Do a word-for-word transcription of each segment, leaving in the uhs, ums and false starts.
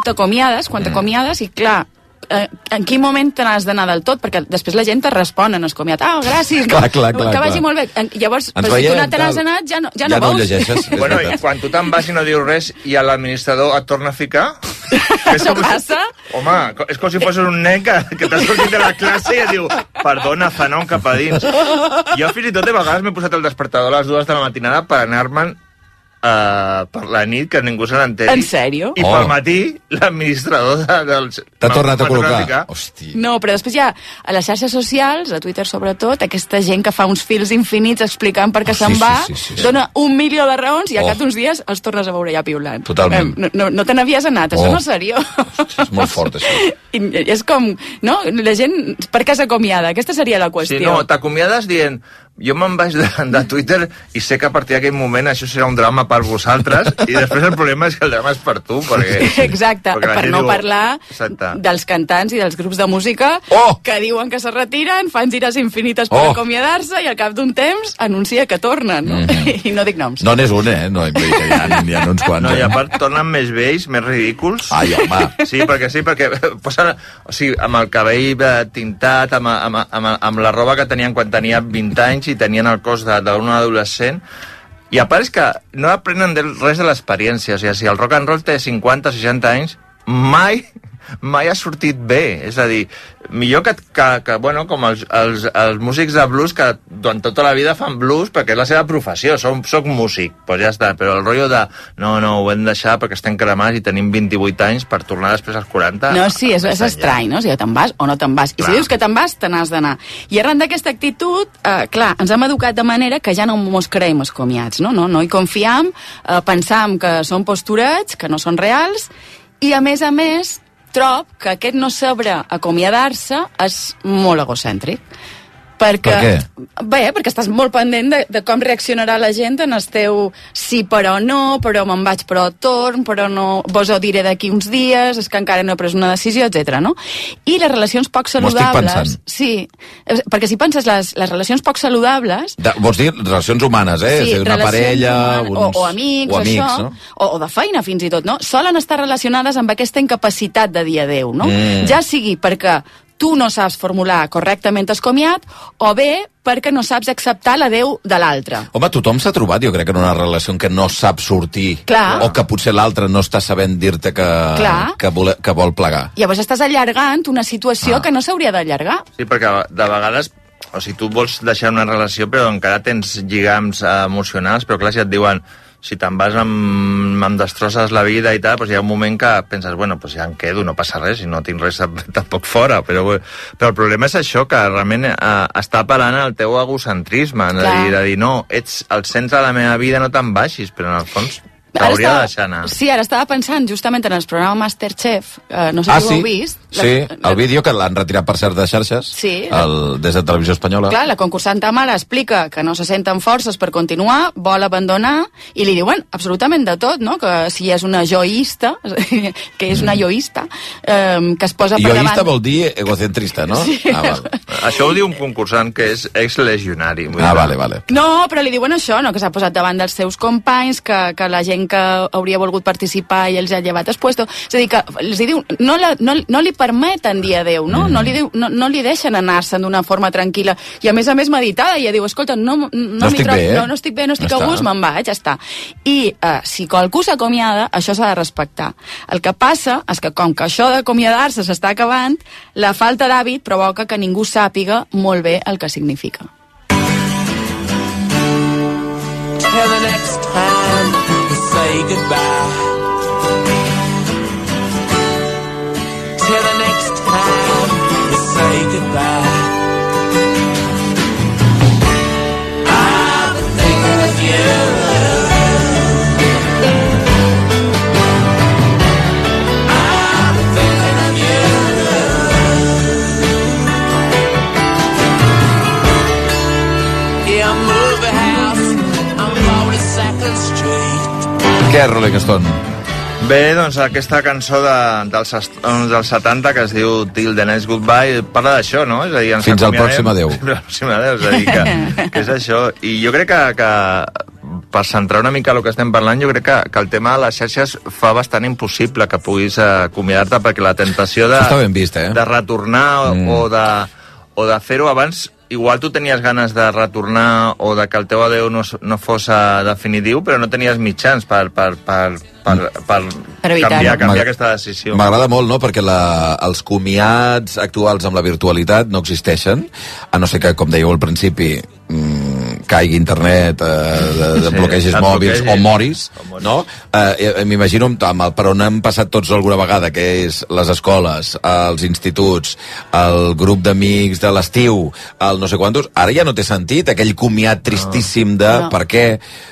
t'acomiades, quan t'acomiades, i clar, en quin moment te n'has d'anar del tot? Perquè després la gent te respon en escomiat. Ah, gràcies, clar, clar, clar, que vagi clar. molt bé. Llavors, però si tu no te n'has anat, ja no, ja no, ja no vols. llegeixes. Bueno, i quan tu te'n vas i no dius res i l'administrador et torna a ficar... Això passa? Si... Home, és com si fossis un nen que, que t'has sortit de la classe i et diu perdona, Zanon, cap a dins. Jo fins i tot de vegades m'he posat el despertador a les dues de la matinada per anar-me'n Uh, per la nit, que ningú se n'enteri. En sèrio? I oh. pel matí l'administrador de, dels... T'ha tornat a col·locar. Hosti. No, però després hi ha a les xarxes socials, a Twitter sobretot, aquesta gent que fa uns fils infinits explicant per què oh, se'n sí, va, sí, sí, sí, dona un milió de raons i oh. a cap d'uns dies els tornes a veure ja piulant. Totalment. No, no, no te n'havies anat, oh. això no és seriós. És molt fort, això. I és com, no? La gent, per què s'acomiada? Aquesta seria la qüestió. Sí, no, t'acomiades dient... Jo me'n vaig de, de Twitter i sé que a partir d'aquell moment això serà un drama per vosaltres i després el problema és que el drama és per tu. Perquè, exacte, perquè per no diu... parlar Exacte. dels cantants i dels grups de música oh! que diuen que se retiren, fan gires infinites per oh! acomiadar-se i al cap d'un temps anuncia que tornen. No? Mm-hmm. I no dic noms. No n'és un, eh? No, hi ha, hi ha uns quants. No, i a part tornen més vells, més ridículs. Ai, home. Sí, perquè sí, perquè posen, o sigui, amb el cabell tintat, amb, amb, amb, amb la roba que tenien quan tenia vint anys i tenien el cos d'un adolescent, i a part és que no aprenen res de l'experiència. O sigui, si el rock and roll té cinquanta o seixanta anys, mai mai ha sortit bé. És a dir, millor que, que, que bueno, com els, els, els músics de blues que durant tota la vida fan blues perquè és la seva professió, soc, soc músic, doncs ja està, però el rotllo de no, no, ho hem de deixar perquè estem cremats i tenim vint-i-vuit anys per tornar després als quaranta... No, sí, és, és estrany, no? O sigui, te'n vas o no te'n vas. I clar. Si dius que te'n vas, te n'has d'anar. I arran d'aquesta actitud, eh, clar, ens hem educat de manera que ja no mos creiem els comiats, no? No, no hi confiam, eh, pensam que són posturets, que no són reals, i a més a més trob que aquest no saber acomiadar-se és molt egocèntric. Perquè, per què? Bé, perquè estàs molt pendent de, de com reaccionarà la gent en el teu sí però no, però me'n vaig però torn, però no, vos ho diré d'aquí uns dies, és que encara no he pres una decisió, etcètera. No? I les relacions poc saludables... Sí, perquè si penses les, les relacions poc saludables... De, vols dir relacions humanes, eh? Sí, és una parella... Humanes, uns, o, o amics, o amics això, no? o, o de feina fins i tot, no? Solen estar relacionades amb aquesta incapacitat de dir adéu, no? Mm. Ja sigui perquè tu no saps formular correctament el comiat, o bé perquè no saps acceptar l'adéu de l'altre. Home, tothom s'ha trobat, jo crec, en una relació en què no sap sortir, clar. O que potser l'altre no està sabent dir-te que, que, vol, que vol plegar. Llavors estàs allargant una situació ah. que no s'hauria d'allargar. Sí, perquè de vegades, o sigui, tu vols deixar una relació però encara tens lligams emocionals, però clar, si et diuen si te'n vas amb, amb destrosses la vida i tal, doncs hi ha un moment que penses, bueno, doncs ja em quedo, no passa res, i no tinc res tampoc fora, però, però el problema és això, que realment eh, està apel·lant al teu egocentrisme, de dir, de dir, no, ets el centre de la meva vida, no te'n baixis, però en el fons t'hauria de deixar anar. Sí, ara estava pensant justament en el programa Masterchef, eh, no sé ah, si sí? ho heu vist. La, sí, el vídeo que l'han retirat per cert de xarxes, sí, el, des de Televisió Espanyola. Clar, la concursant Tamara explica que no se senten forces per continuar, vol abandonar, i li diuen absolutament de tot, no? Que si és una joista, que és una joista, eh, que es posa per joista davant... Joista vol dir egocentrista, no? Sí. Ah, val. Això ho diu un concursant que és ex-legionari. Ah, vale, vale. No, però li diuen això, no? Que s'ha posat davant dels seus companys, que, que la gent que hauria volgut participar i els ha llevat el puesto. És a dir, que els diu, no, la, no, no li permeten dir adéu, no? Mm. No, li diu, no, no li deixen anar-se'n d'una forma tranquil·la. I a més a més meditada, i ja diu, escolta, no, no, no, estic, trob, bé, eh? no, no estic bé, no estic ja a gust, me'n vaig, ja està. I eh, si qualcú s'acomiada, això s'ha de respectar. El que passa és que com que això d'acomiadar-se s'està acabant, la falta d'hàbit provoca que ningú sàpiga molt bé el que significa. Till the next time we say goodbye. Till the next time we say goodbye. I've been thinking of you. I've been thinking of you. Yeah, I moved the house on forty-second Street. Què és Rolling Stone? Bé, doncs aquesta cançó de, dels, dels setanta que es diu Till the Next Goodbye parla d'això, no? És a dir, fins al pròxim adéu. Fins al pròxim adéu, és a dir, que, que és això. I jo crec que, que per centrar una mica el que estem parlant, jo crec que, que el tema de les xarxes fa bastant impossible que puguis uh, acomiadar-te, perquè la tentació de, ben vist, eh? de retornar mm. o de, o de fer-ho abans, igual tu tenies ganes de retornar o de que el teu adeu no, no fos uh, definitiu, però no tenies mitjans per, per, per, per, per, per canviar, canviar aquesta decisió. M'agrada molt, no?, perquè la, els comiats actuals amb la virtualitat no existeixen, a no ser que, com dèieu al principi, mmm, caigui internet, eh, de, de bloquegis sí, mòbils o moris, no? Eh, M'imagino amb el per on hem passat tots alguna vegada, que és les escoles, els instituts, el grup d'amics de l'estiu, el no sé quantos, ara ja no té sentit aquell comiat tristíssim de no. per què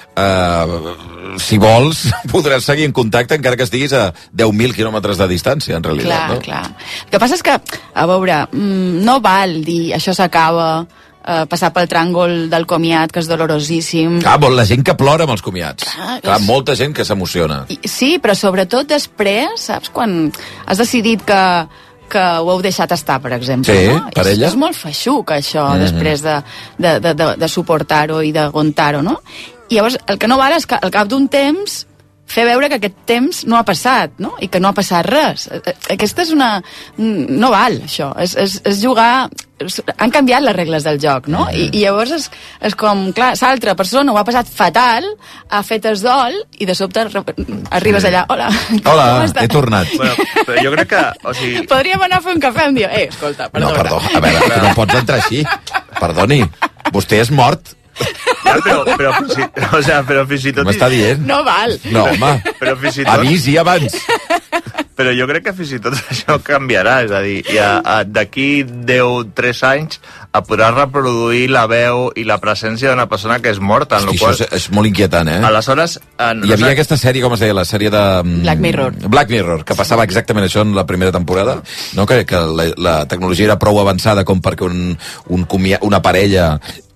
Uh, si vols, podràs seguir en contacte encara que estiguis a deu mil quilòmetres de distància, en realitat. Clar, no? clar. El que passa és que, a veure, no val dir això s'acaba, uh, passar pel tràngol del comiat, que és dolorosíssim. Clar, vol la gent que plora amb els comiats. Clar, clar és... molta gent que s'emociona. Sí, però sobretot després, saps, quan has decidit que que ho heu deixat estar, per exemple. Sí, no? per és, ella. És molt feixuc, això, mm-hmm. després de, de, de, de, de suportar-ho i d'aguantar-ho, no? I llavors, el que no val és que al cap d'un temps fer veure que aquest temps no ha passat, no? I que no ha passat res. Aquesta és una... No val, això. És, és, és jugar... Han canviat les regles del joc, no? Mm-hmm. I, I llavors és, és com, clar, l'altra persona ho ha passat fatal, ha fet es dol, i de sobte arribes sí. allà, hola, hola, he tornat. Bueno, però jo crec que... O sigui... Podríem anar a fer un cafè, em diu, eh, escolta, perdona. No, perdó, a veure, tu no pots entrar així. Perdoni, vostè és mort. Ja, però, però, si, o sea, però fins i tot... M'està dient? No val. No, home, però fins i tot... avisi abans. Però jo crec que fins i tot això canviarà, és a dir, ja, d'aquí deu, tres anys a podràs reproduir la veu i la presència d'una persona que és morta. Hosti, qual... això és, és molt inquietant, eh? Aleshores... En, Hi havia aquesta sèrie, com es deia, la sèrie de... Black Mirror. Black Mirror, que passava exactament això en la primera temporada, no? que, que la, la tecnologia era prou avançada com perquè un, un comia, una parella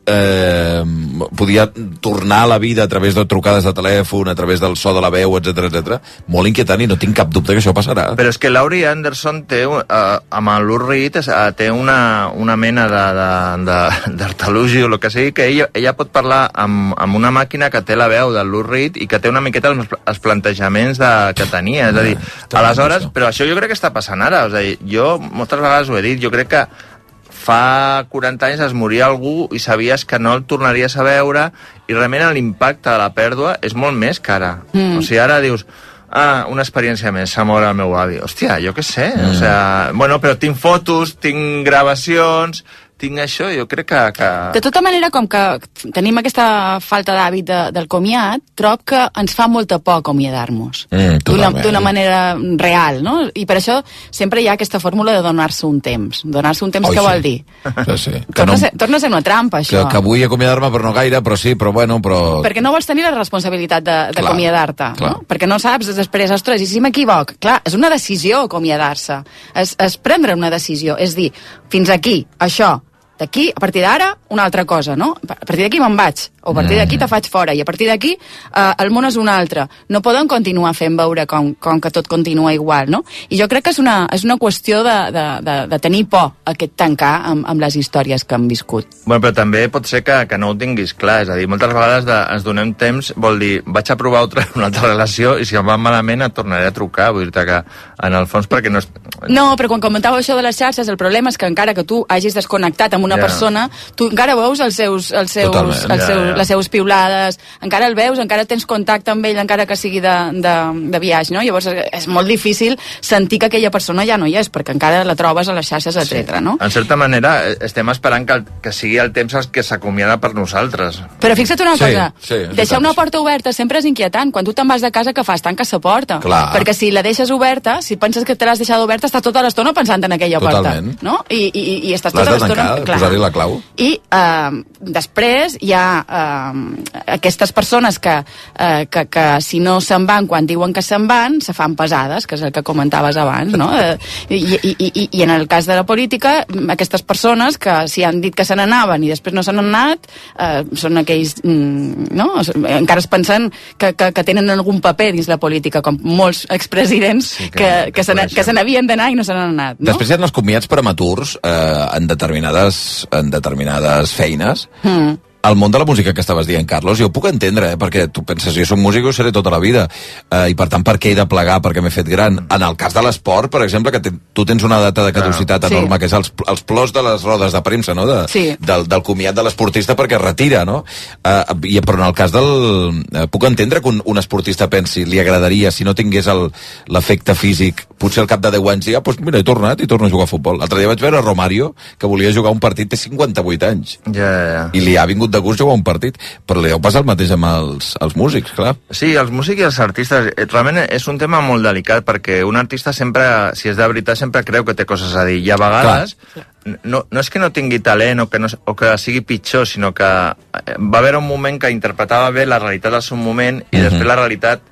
eh, podia tornar a la vida a través de trucades de telèfon, a través del so de la veu, etcètera, etcètera. Molt inquietant i no tinc cap dubte que això passarà. Però és que Laurie Anderson té, uh, amb el Lou Reed, uh, té una, una mena d'artalugi o el que sigui, que ella, ella pot parlar amb, amb una màquina que té la veu del Lou Reed i que té una miqueta els, els plantejaments de, que tenia. És a dir, ah, aleshores, això. Però això jo crec que està passant ara. És a dir, jo moltes vegades ho he dit, jo crec que fa quaranta anys es moria algú i sabies que no el tornaries a veure i realment l'impacte de la pèrdua és molt més que ara. Mm. O sigui, ara dius, ah, una experiència més, s'ha mort el meu avi. Hòstia, jo què sé, mm. o sigui, bueno, però tinc fotos, tinc gravacions, tinc això, jo crec que... que... De tota manera, com que tenim aquesta falta d'hàbit de, del comiat, trob que ens fa molta por acomiadar-nos. Mm, d'una manera real, no? I per això sempre hi ha aquesta fórmula de donar-se un temps. Donar-se un temps, oh, què sí. vol dir? Sí, sí. Torna, no... a ser, torna a ser una trampa, això. Que, que vull acomiadar-me, però no gaire, però sí, però bueno, però... Perquè no vols tenir la responsabilitat d'acomiadar-te, no? Perquè no saps després, ostres, i si m'equivoc? Clar, és una decisió acomiadar-se. És, és prendre una decisió. És dir, fins aquí, això, d'aquí, a partir d'ara, una altra cosa, no? A partir d'aquí me'n vaig, o a partir d'aquí te faig fora, i a partir d'aquí eh, el món és un altre. No poden continuar fent veure com, com que tot continua igual, no? I jo crec que és una, és una qüestió de, de, de, de tenir por, aquest tancar amb, amb les històries que han viscut. Bueno, però també pot ser que, que no ho tinguis clar, és a dir, moltes vegades de, ens donem temps, vol dir, vaig a provar altra, una altra relació, i si em va malament et tornaré a trucar, vull dir-te que, en el fons, perquè no és... No, però quan comentava això de les xarxes, el problema és que encara que tu hagis desconnectat amb una yeah. persona, tu encara veus els seus, els seus, els seus, yeah, yeah. les seves piulades, encara el veus, encara tens contacte amb ell, encara que sigui de, de, de viatge, no? Llavors és molt difícil sentir que aquella persona ja no hi és, perquè encara la trobes a les xarxes, etcètera. Sí. No? En certa manera, estem esperant que, que sigui el temps que s'acomiada per nosaltres. Però fixa't una sí, cosa, sí, deixar una porta oberta sempre és inquietant. Quan tu te'n vas de casa, què fas? Tanques la porta. Clar. Perquè si la deixes oberta, si penses que te l'has deixat oberta, estàs tota l'estona pensant en aquella Totalment. porta. No? I, i, i estàs tota l'estona... Posar-hi la clau. I eh, després hi ha eh, aquestes persones que, eh, que, que si no se'n van quan diuen que se'n van, se fan pesades, que és el que comentaves abans, no? Eh, i, i, i, I en el cas de la política, aquestes persones que si han dit que se n'anaven i després no se n'han anat, eh, són aquells, mm, no? Encara es pensen que, que, que tenen algun paper dins la política, com molts expresidents sí, que, que, que, que se n'havien d'anar i no se n'han anat, no? Després hi ha els comiats prematurs eh, en determinades en determinades feines, mm. el món de la música que estaves dient, Carlos, jo ho puc entendre, eh? Perquè tu penses, jo soc músic i ho seré tota la vida, eh, i per tant, per què he de plegar, perquè m'he fet gran? En el cas de l'esport, per exemple, que te, tu tens una data de caducitat sí. enorme, que és els, els plors de les rodes de premsa, no? De, sí. del, del comiat de l'esportista perquè es retira, no? Eh, i, però en el cas del... Eh, puc entendre que un, un esportista pensi, li agradaria, si no tingués l'efecte físic, potser al cap de deu anys, dir, ah, doncs mira, he tornat i torno a jugar a futbol. L'altre dia vaig veure Romario, que volia jugar un partit, té cinquanta-vuit anys. Ja, ja, ja. I li ha vingut de gust jugar un partit, però li deu passar el mateix amb els, els músics, clar. Sí, els músics i els artistes, realment és un tema molt delicat, perquè un artista sempre, si és de veritat, sempre creu que té coses a dir, i a vegades no, no és que no tingui talent o que, no, o que sigui pitjor, sinó que va haver un moment que interpretava bé la realitat al seu moment, i uh-huh. després la realitat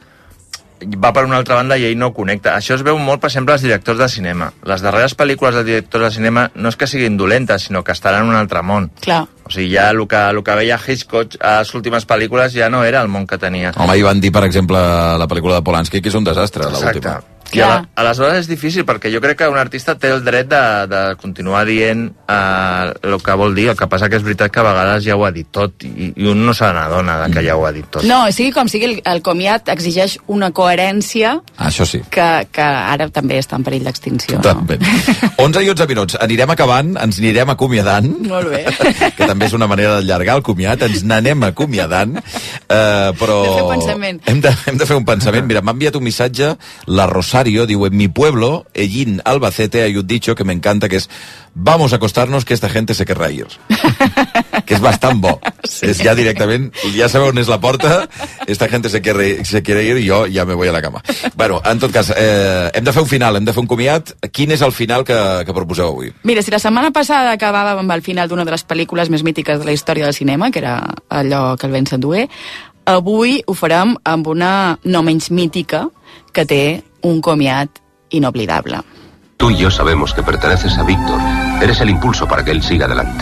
va per una altra banda i ell no connecta. Això es veu molt, per exemple, als directors de cinema. Les darreres pel·lícules de directors de cinema no és que siguin dolentes, sinó que estaran en un altre món. Clar. O sigui, ja el que, el que veia Hitchcock a les últimes pel·lícules ja no era el món que tenia. Home, hi van dir, per exemple, la pel·lícula de Polanski, que és un desastre, l'última. I a, aleshores és difícil, perquè jo crec que un artista té el dret de, de continuar dient eh, el que vol dir. El que passa que és veritat que a vegades ja ho ha dit tot, i, i un no se n'adona de que ja ho ha dit tot. No, sigui com sigui, el, el comiat exigeix una coherència Això sí. que, que ara també està en perill d'extinció. També. No? onze i onze minuts. Anirem acabant, ens anirem acomiadant. Molt bé. Que també és una manera d'allargar el comiat, ens n'anem acomiadant. Eh, però... De fer pensament. Hem de, hem de fer un pensament. Mira, m'ha enviat un missatge la Rosario, diu, en mi pueblo, Ellín, Albacete, hay un dicho que me encanta, que es vamos a acostarnos que esta gente se querrá ir. Que és bastant bo. Sí. És ja directament, ja sabeu on és la porta, esta gente se quiere, se quiere ir i jo ja me voy a la cama. Bueno, en tot cas, eh, hem de fer un final, hem de fer un comiat. Quin és el final que, que proposeu avui? Mira, si la setmana passada acabàvem amb el final d'una de les pel·lícules més mítiques de la història del cinema, que era allò que el vent s'endué, avui ho farem amb una no menys mítica que té un comiat inoblidable. Tú y yo sabemos que perteneces a Víctor. Eres el impulso para que él siga adelante.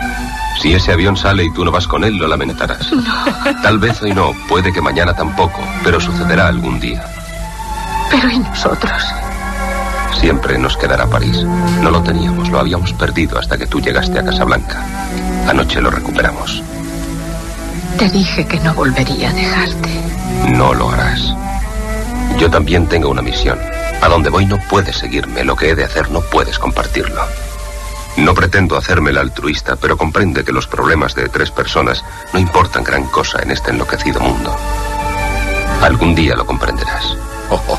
Si ese avión sale y tú no vas con él, lo lamentarás. No. Tal vez hoy no, puede que mañana tampoco, pero sucederá algún día. Pero ¿y nosotros? Siempre nos quedará París. No lo teníamos, lo habíamos perdido hasta que tú llegaste a Casablanca. Anoche lo recuperamos. Te dije que no volvería a dejarte. No lo harás. Yo también tengo una misión. A donde voy no puedes seguirme. Lo que he de hacer no puedes compartirlo. No pretendo hacerme el altruista, pero comprende que los problemas de tres personas no importan gran cosa en este enloquecido mundo. Algún día lo comprenderás. Oh, oh,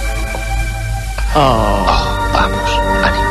oh. Oh. Oh, vamos, ánimo.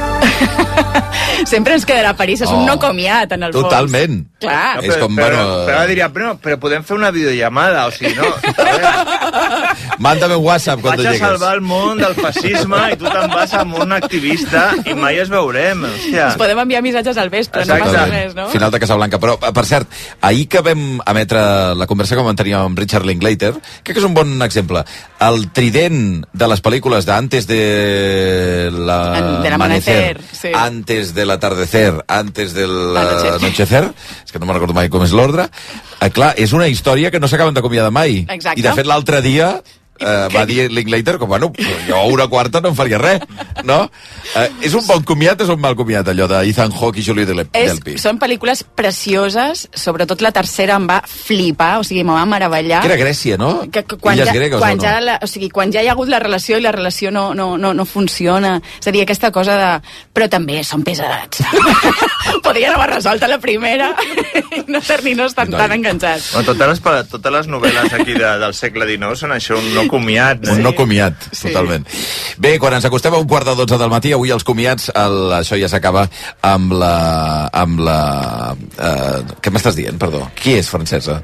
Sempre ens quedarà a París, és oh. un no comiat, en el fons. Totalment. Clar. No, però, és com, però, bueno... però diria, però, però podem fer una videollamada, o sigui, no? Mándame un WhatsApp quan tu llegues. llegues. Vaig a salvar el món del feixisme i tu te'n vas amb un activista i mai es veurem, hòstia. Ens podem enviar missatges al vespre, Exacte. no passa res, no? Final de Casablanca. Però, per cert, ahir que vam emetre la conversa que vam tenir amb Richard Linklater, crec que és un bon exemple. El trident de les pel·lícules de Antes de l'amanecer, sí. Antes del atardecer, Antes del anochecer, és que no me'n recordo mai com és l'ordre, eh, clar, és una història que no s'acaben d'acomiadar mai. Exacte. I de fet l'altre dia Uh, va dir Linklater que, bueno, jo a una quarta no em faria res, no? Uh, és un bon comiat o és un mal comiat, allò de Ethan Hawke i Julie Delpy? Són pel·lícules precioses, sobretot la tercera em va flipar, o sigui, me va meravellar. Que era Grècia, no? Que, que quan, Illes ja, gregues, quan, o no? ja la, o sigui, quan ja hi ha hagut la relació i la relació no, no, no, no funciona. És a dir, aquesta cosa de... Però també són pesats. Podrien haver resolt a la primera i no ser-nos tan, tan enganxats. Bueno, totes, les, totes les novel·les aquí de, del segle dinou són això, un no comiat. Un Sí. no comiat, Sí. totalment. Bé, quan ens acostem a un quart de dotze del matí, avui els comiats, el, això ja s'acaba amb la... amb la... Uh, què m'estàs dient, perdó? Qui és francesa?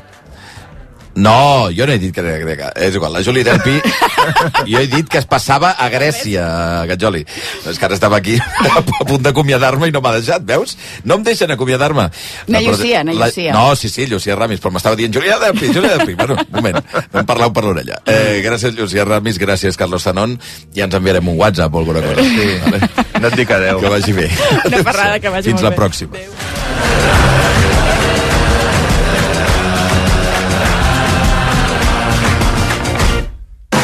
No, jo no he dit que era grega. És igual, la Julie Delpy... jo he dit que es passava a Grècia, Gatjoli. És que ara estava aquí a punt d'acomiadar-me i no m'ha deixat, veus? No em deixen acomiadar-me. Na Llucia, na La- Llucia. No, sí, sí, Llucia Ramis, però m'estava dient Julia Delpy, Julia Delpy. Bueno, un moment, vam parlar per l'orella. Eh, gràcies, Llucia Ramis, gràcies, Carlos Zanon. Ja ens enviarem un WhatsApp o alguna cosa. Sí. Vale? No et dic adeu. Que vagi bé. Una parrada, que vagi Fins molt la bé. pròxima. Adéu.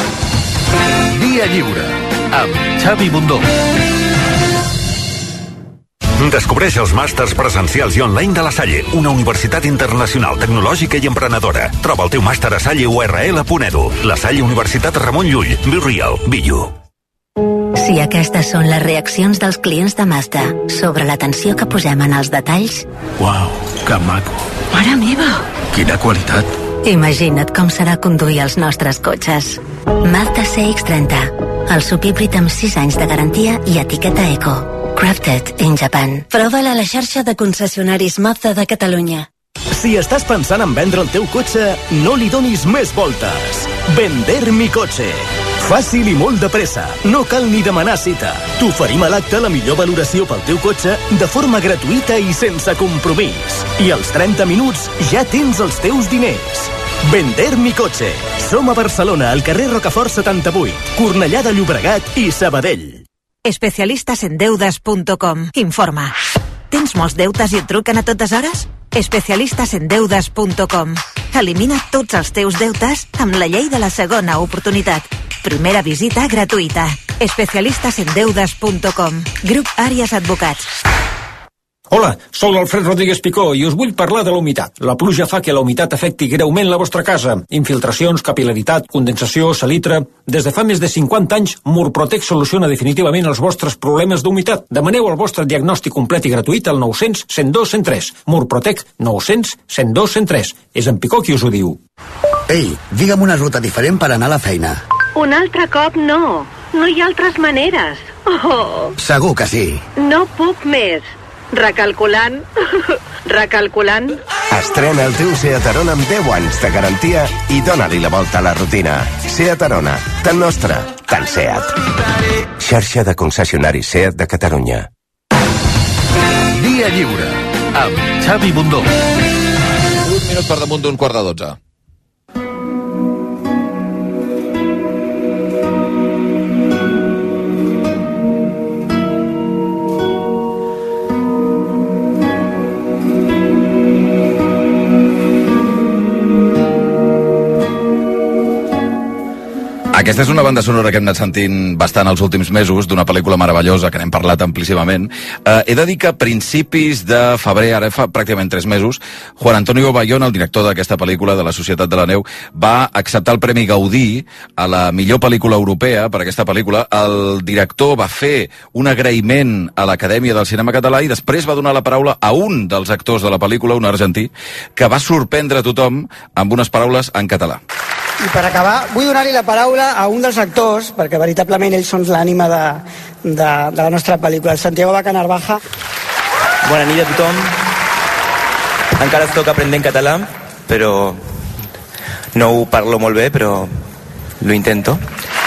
Via Lliure, amb Xavi Bundó. Descobreix els màsters presencials i online de la Salle, una universitat internacional, tecnològica i emprenedora. Troba el teu màster a salle u erre ele punt edu. La Salle Universitat Ramon Llull. Be real, be you. Si aquestes són les reaccions dels clients de Mazda sobre l'atenció que posem en els detalls... Uau, que maco. Mare meva! Quina qualitat. Imagina't com serà conduir els nostres cotxes. Mazda C X trenta, el subhíbrid amb sis anys de garantia i etiqueta Eco. Crafted in Japan. Prova-la a la xarxa de concessionaris Mazda de Catalunya. Si estàs pensant en vendre el teu cotxe, no li donis més voltes. Vender mi cotxe. Fàcil i molt de pressa. No cal ni demanar cita. T'oferim a l'acte la millor valoració pel teu cotxe de forma gratuïta i sense compromís. I als trenta minuts ja tens els teus diners. Vender mi cotxe. Som a Barcelona, al carrer Rocafort setanta-vuit, Cornellà de Llobregat i Sabadell. Especialistas en deudas punto com informa. Tens molts deutes i et truquen a totes hores? Especialistas en deudas punto com. Elimina tots els teus deutes amb la llei de la segona oportunitat. Primera visita gratuïta. Especialistas en deudas punto com. Grup Àries Advocats. Hola, soc l'Alfred Rodríguez Picó i us vull parlar de la humitat. La pluja fa que la humitat afecti greument la vostra casa. Infiltracions, capilaritat, condensació, salitre... Des de fa més de cinquanta anys, Murprotec soluciona definitivament els vostres problemes d'humitat. Demaneu el vostre diagnòstic complet i gratuït al nou cents, cent dos, cent tres. Murprotec nou cents, cent dos, cent tres. És en Picó qui us ho diu. Ei, digue'm una ruta diferent per anar a la feina. Un altre cop no. No hi ha altres maneres. Oh. Segur que sí. No puc més. Recalculant, recalculant. Estrena el teu Seat Arona amb deu anys de garantia i dóna-li la volta a la rutina. Seat Arona, tan nostre, tan Seat. Xarxa de concessionaris Seat de Catalunya. Dia lliure, amb Xavi Bundó. Un minut per damunt d'un quart de dotze. Aquesta és una banda sonora que hem anat sentint bastant els últims mesos, d'una pel·lícula meravellosa que n'hem parlat amplíssimament. Eh, he de dir que a principis de febrer, ara fa pràcticament tres mesos, Juan Antonio Bayona, el director d'aquesta pel·lícula de la Societat de la Neu, va acceptar el Premi Gaudí a la millor pel·lícula europea per aquesta pel·lícula. El director va fer un agraïment a l'Acadèmia del Cinema Català i després va donar la paraula a un dels actors de la pel·lícula, un argentí, que va sorprendre tothom amb unes paraules en català. I per acabar, vull donar-li la paraula a un dels actors, perquè veritablement ells són l'ànima de, de, de la nostra pel·lícula, el Santiago Baca Narvaja. Bona nit a tothom. Encara es toca aprendre en català, però no ho parlo molt bé, però lo intento.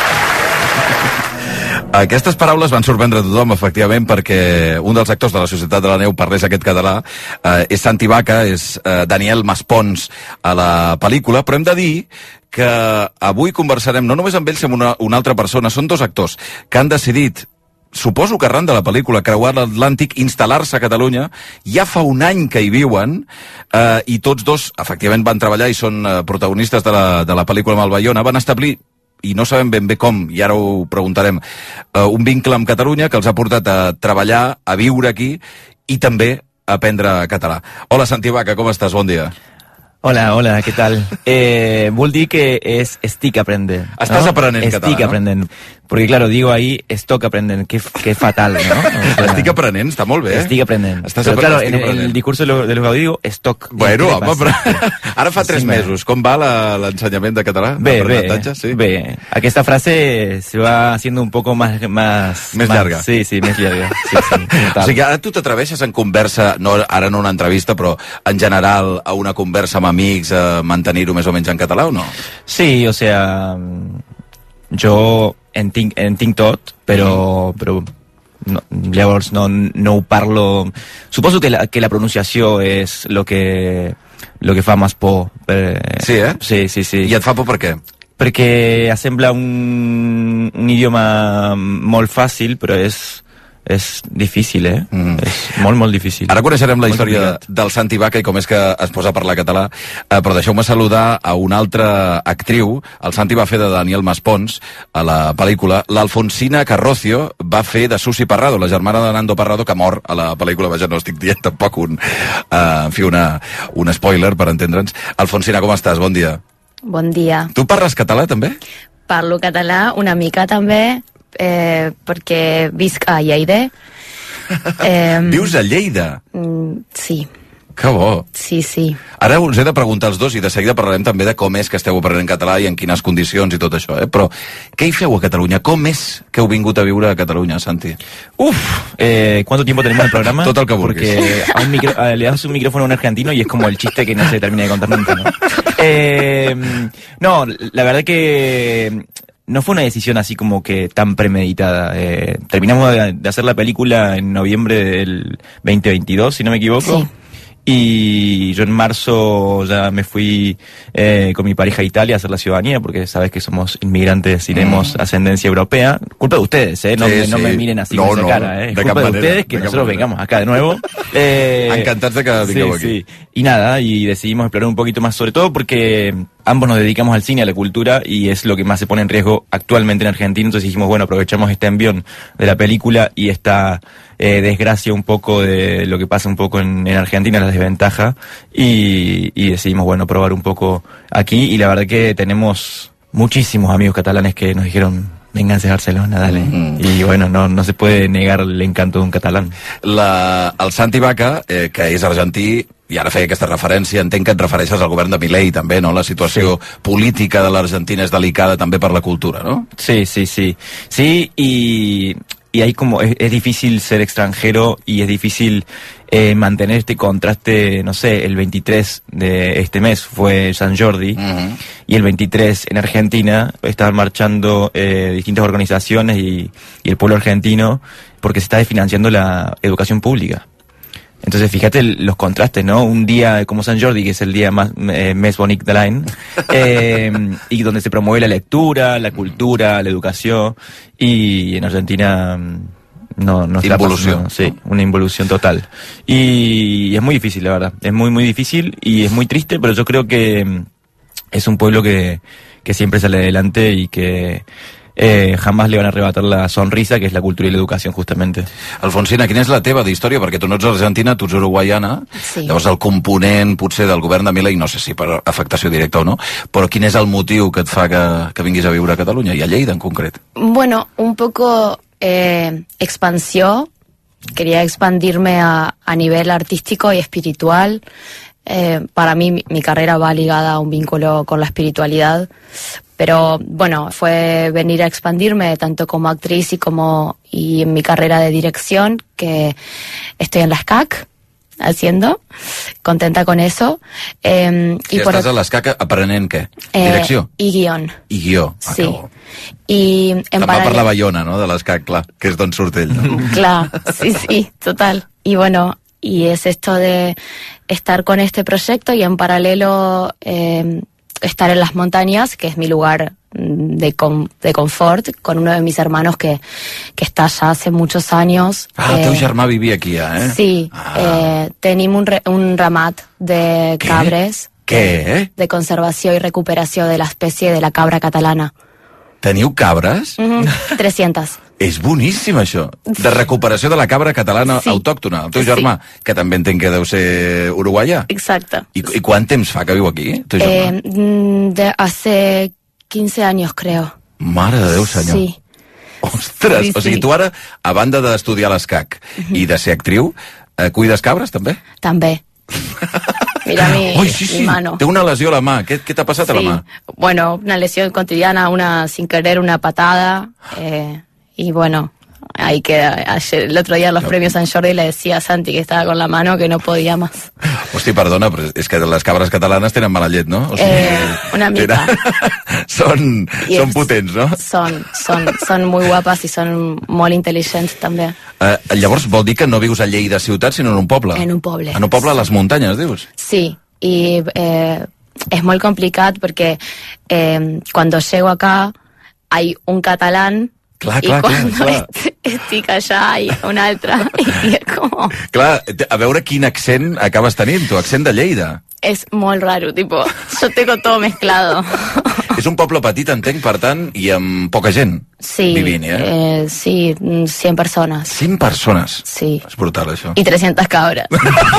Aquestes paraules van sorprendre tothom, efectivament, perquè un dels actors de la Societat de la Neu parlés aquest català. Eh, és Santi Baca, és eh, Daniel Maspons a la pel·lícula, però hem de dir que avui conversarem no només amb ells, amb una, una altra persona. Són dos actors que han decidit, suposo que arran de la pel·lícula, creuar l'Atlàntic, instal·lar-se a Catalunya. Ja fa un any que hi viuen, eh, i tots dos, efectivament, van treballar i són eh, protagonistes de la, de la pel·lícula amb el Bayona. Van establir, i no sabem ben bé com, i ara ho preguntarem, eh, un vincle amb Catalunya que els ha portat a treballar, a viure aquí i també a aprendre català. Hola, Santi Baca, com estàs? Bon dia. Hola, hola, què tal? Eh, vol dir que és estic aprenent. Estàs ¿no? aprenent estic català, no? Aprenent. Porque claro, digo ahí, estoc aprenent, que, que fatal, ¿no? O sea, estic aprenent, està molt bé. Estic aprenent. Estàs Però claro, estic en, aprenent. en el discurso de los, de los Gaudí digo, estoc. Bueno, home, però ara fa tres sí, mesos. Com va l'ensenyament de català? Bé, bé, sí? bé. Aquesta frase se va haciendo un poco más... Más, més más, llarga. Sí, sí, més llarga. Sí, sí, o sigui, ara tu t'atreveixes en conversa, no, ara no una entrevista, però en general a una conversa amb amics, a mantenir-ho més o menys en català o no? Sí, o sea, jo en tinc, en tinc tot, però, però no, llavors no, no ho parlo... Suposo que la, que la pronunciació és lo que, lo que fa més por. Per... Sí, eh? Sí, sí, sí. I et fa por per què? Perquè sembla un, un idioma molt fàcil, però és, és difícil, eh? Mm. És molt, molt difícil. Ara coneixerem la molt història complicat. del Santi Vaca i com és que es posa a parlar català, eh, però deixeu-me saludar a una altra actriu. El Santi va fer de Daniel Maspons a la pel·lícula. L'Alfonsina Carrocio va fer de Susi Parrado, la germana de Nando Parrado, que mor a la pel·lícula. Vaja, no estic dient tampoc un, uh, en fi, una, un spoiler, per entendre'ns. Alfonsina, com estàs? Bon dia. Bon dia. Tu parles català, també? Parlo català una mica també, eh, perquè visc a Lleida. Eh, Vius a Lleida? Mm, sí. Que bo. Sí, sí. Ara us he de preguntar als dos i de seguida parlarem també de com és que esteu aprenent català i en quines condicions i tot això, eh? Però què hi feu a Catalunya? Com és que heu vingut a viure a Catalunya, Santi? Uf, eh, ¿cuánto tiempo tenemos en el programa? Tot el que vulguis. Porque a un micro, a, le das un micrófono a un argentino y es como el chiste que no se termina de contar nunca, ¿no? Eh, no, la verdad que no fue una decisión así como que tan premeditada. Eh, terminamos de, de hacer la película en noviembre del veinte veintidós, si no me equivoco. Sí. Y yo en marzo ya me fui eh, con mi pareja a Italia a hacer la ciudadanía, porque sabes que somos inmigrantes y tenemos mm. ascendencia europea. Culpa de ustedes, ¿eh? No, sí, me, sí. no me miren así no, con esa no, cara, ¿eh? De Culpa de manera, ustedes que de nosotros manera. vengamos acá de nuevo. Eh, Encantats de que vingueu sí, aquí. Sí. Y nada, y decidimos explorar un poquito más, sobre todo porque ambos nos dedicamos al cine, a la cultura, y es lo que más se pone en riesgo actualmente en Argentina. Entonces dijimos, bueno, aprovechamos este envión de la película y esta eh, desgracia un poco de lo que pasa un poco en, en Argentina, la desventaja, y, y decidimos, bueno, probar un poco aquí. Y la verdad que tenemos muchísimos amigos catalanes que nos dijeron, vénganse a Barcelona, dale. Mm-hmm. I, bueno, no, no se puede negar l'encanto d'un catalán. La, el Santi Vaca, eh, que és argentí, i ara feia aquesta referència, entenc que et refereixes al govern de Milei també, no? La situació sí. política de l'Argentina és delicada també per la cultura, ¿no? Sí, sí, sí. Sí, y, y hay como, es, es difícil ser extranjero y es difícil eh, mantener este contraste, no sé, el veintitrés de este mes fue San Jordi, uh-huh. y el veintitrés en Argentina estaban marchando eh, distintas organizaciones y, y el pueblo argentino porque se está desfinanciando la educación pública. Entonces, fíjate el, los contrastes, ¿no? Un día como San Jordi, que es el día más eh, més bonic de l'any, eh, y donde se promueve la lectura, la cultura, la educación, y en Argentina no, no está pasando. Sí, una involución total. Y es muy difícil, la verdad. Es muy, muy difícil y es muy triste, pero yo creo que es un pueblo que, que siempre sale adelante y que Eh, jamás le van a arrebatar la sonrisa, que és la cultura i l'educació, justament. Alfonsina, quina és la teva d'història? Perquè tu no ets argentina, tu ets uruguaiana, sí. Llavors el component, potser, del govern de Milei, no sé si per afectació directa o no, però quin és el motiu que et fa que, que vinguis a viure a Catalunya, i a Lleida en concret? Bueno, un poco eh, expansión. Quería expandirme a, a nivel artístico y espiritual. Eh, para mí mi, mi carrera va ligada a un vínculo con la espiritualidad, pero bueno, fue venir a expandirme tanto como actriz y como y en mi carrera de dirección, que estoy en la S C A C haciendo, contenta con eso. Eh, si y estàs por, a l'S C A C aprenent què? Eh, Direcció? I guión. I guió. Ah, sí. I en Te'n va paral·lel... per la Baiona, no?, de l'S C A C, clar, que és d'on surt ell, no? Clar, sí, sí, total. Y bueno, y es esto de estar con este proyecto y en paralelo eh, estar en las montañas, que es mi lugar de, con, de confort, con uno de mis hermanos que, que está allá hace muchos años. Ah, el eh, teu germà vivia aquí, eh? Sí, ah. eh, tenim un, re, un ramat de cabres. Què? De conservació i recuperació de l'espècie de la cabra catalana. Teniu cabres? Mm-hmm. trescientas. És boníssim, això. De recuperació de la cabra catalana sí. autòctona. El teu germà, sí. que també entenc que deu ser uruguaià. Exacte. I, I quant temps fa que viu aquí, el teu germà? Eh, de hace quince años, creo. Mare de Déu, senyor. Sí. Ostres, sí, sí. O sigui, tu ara, a banda d'estudiar l'S C A C uh-huh. i de ser actriu, eh, cuides cabres, també? També. Mira mi, Oi, sí, sí. mi mano. Té una lesió a la mà. Què, què t'ha passat sí. a la mà? Bueno, una lesión cotidiana, una sin querer, una patada. Eh, y bueno, ahí queda. Ayer, el otro día en los no. premios San Jordi le decía a Santi que estaba con la mano que no podía más. Hosti, perdona, però és que les cabres catalanes tenen mala llet, no? O sigui, eh, una mica. són, yes. són potents, no? Són, són, són muy guapas i són molt intel·ligents, també. Uh, llavors vol dir que no vius a Lleida ciutat, sinó en un poble? En un poble. En un poble a les muntanyes, dius? Sí, i eh, és molt complicat perquè eh, cuando llego acá hay un catalán Clar, I clar, quan clar, clar. est- estic allà i un altre, i és com... Clar, a veure quin accent acabes tenint, tu, accent de Lleida. Es molt raro, tipo, yo tengo todo mezclado. És un poble petit, entenc, per tant, i amb poca gent Sí, vivint, eh? eh, sí, cien personas. cent persones? Sí. És brutal, això. Y trescientas cabras.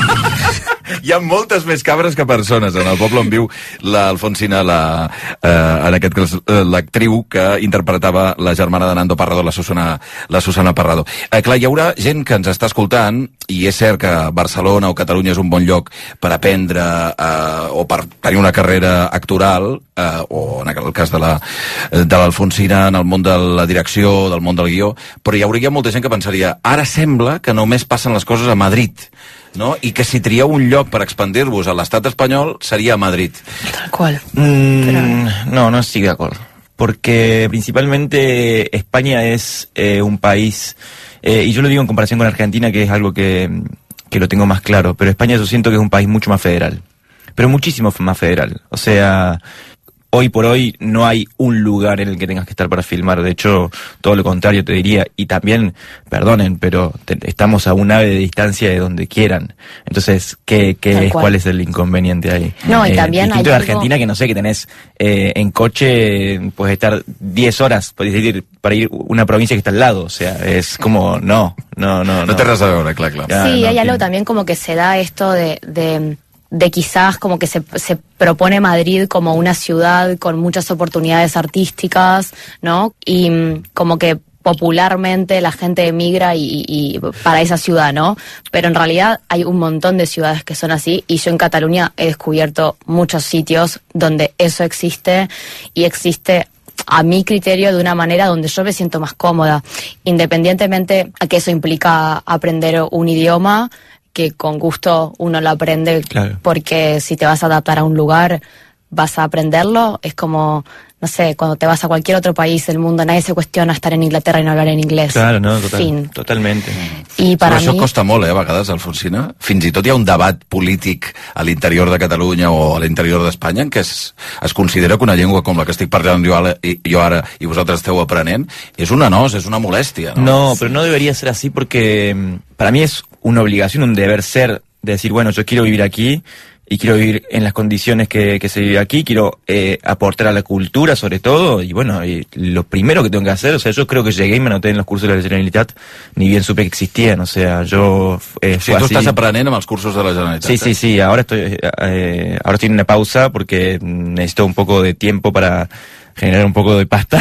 Hi ha moltes més cabres que persones en el poble on viu l'Alfonsina, la, eh, en aquest cas eh, l'actriu que interpretava la germana de Nando Parrado, la Susana, la Susana Parrado. Eh, clar, hi haurà gent que ens està escoltant, i és cert que Barcelona o Catalunya és un bon lloc per aprendre eh, o per tenir una carrera actoral, eh, o en el cas de la de l'Alfonsina, en el món de la direcció, del món del guió, però hi hauria molta gent que pensaria, ara sembla que només passen les coses a Madrid, no? I que si trieu un lloc per expandir-vos a l'estat espanyol sería a Madrid. Tal cual. Mm, Pero- No, no estoy de acuerdo. Porque principalmente España es eh, un país, eh, y yo lo digo en comparación con Argentina, que es algo que, que lo tengo más claro, pero España yo siento que es un país mucho más federal, pero muchísimo más federal. O sea, hoy por hoy no hay un lugar en el que tengas que estar para filmar. De hecho, todo lo contrario te diría. Y también, perdonen, pero te- estamos a un ave de distancia de donde quieran. Entonces, ¿qué, qué Tal es, cual. ¿cuál es el inconveniente ahí? No, y también distinto hay de algo- Argentina, que no sé, que tenés eh, en coche, puedes estar diez horas, podés decir, para ir a una provincia que está al lado. O sea, es como, no, no, no. No té res a veure, clar, clar. Ya, sí, no hay algo tiene- también como que se da esto de, de, de quizás como que se, se propone Madrid como una ciudad con muchas oportunidades artísticas, ¿no? Y mm, como que popularmente la gente emigra y, y para esa ciudad, ¿no? Pero en realidad hay un montón de ciudades que son así, y yo en Cataluña he descubierto muchos sitios donde eso existe, y existe a mi criterio de una manera donde yo me siento más cómoda, independientemente a que eso implica aprender un idioma, que con gusto uno lo aprende, Claro. porque si te vas a adaptar a un lugar vas a aprenderlo. Es como, no sé, cuando te vas a cualquier otro país del mundo, nadie se cuestiona estar en Inglaterra y no hablar en inglés. Claro, no, total, Fin. totalmente. I per Però a això mi... costa molt, eh, a vegades, Alfonsina. Fins i tot hi ha un debat polític a l'interior de Catalunya o a l'interior d'Espanya en què es, es considera que una llengua com la que estic parlant jo ara, i, jo ara i vosaltres esteu aprenent és una nos, és una molèstia, no? No, pero no debería ser así porque mm, para mí es una obligación, un deber ser, de decir, bueno, yo quiero vivir aquí y quiero vivir en las condiciones que, que se vive aquí, quiero eh, aportar a la cultura sobre todo, y bueno, y lo primero que tengo que hacer, o sea, yo creo que llegué y me anoté en los cursos de la Generalitat, ni bien supe que existían, o sea, yo... Eh, Si fue tu así. estàs aprenent amb els cursos de la Generalitat. Sí, sí, sí, ahora estoy, eh, ahora estoy en una pausa porque necesito un poco de tiempo para generar un poco de pasta.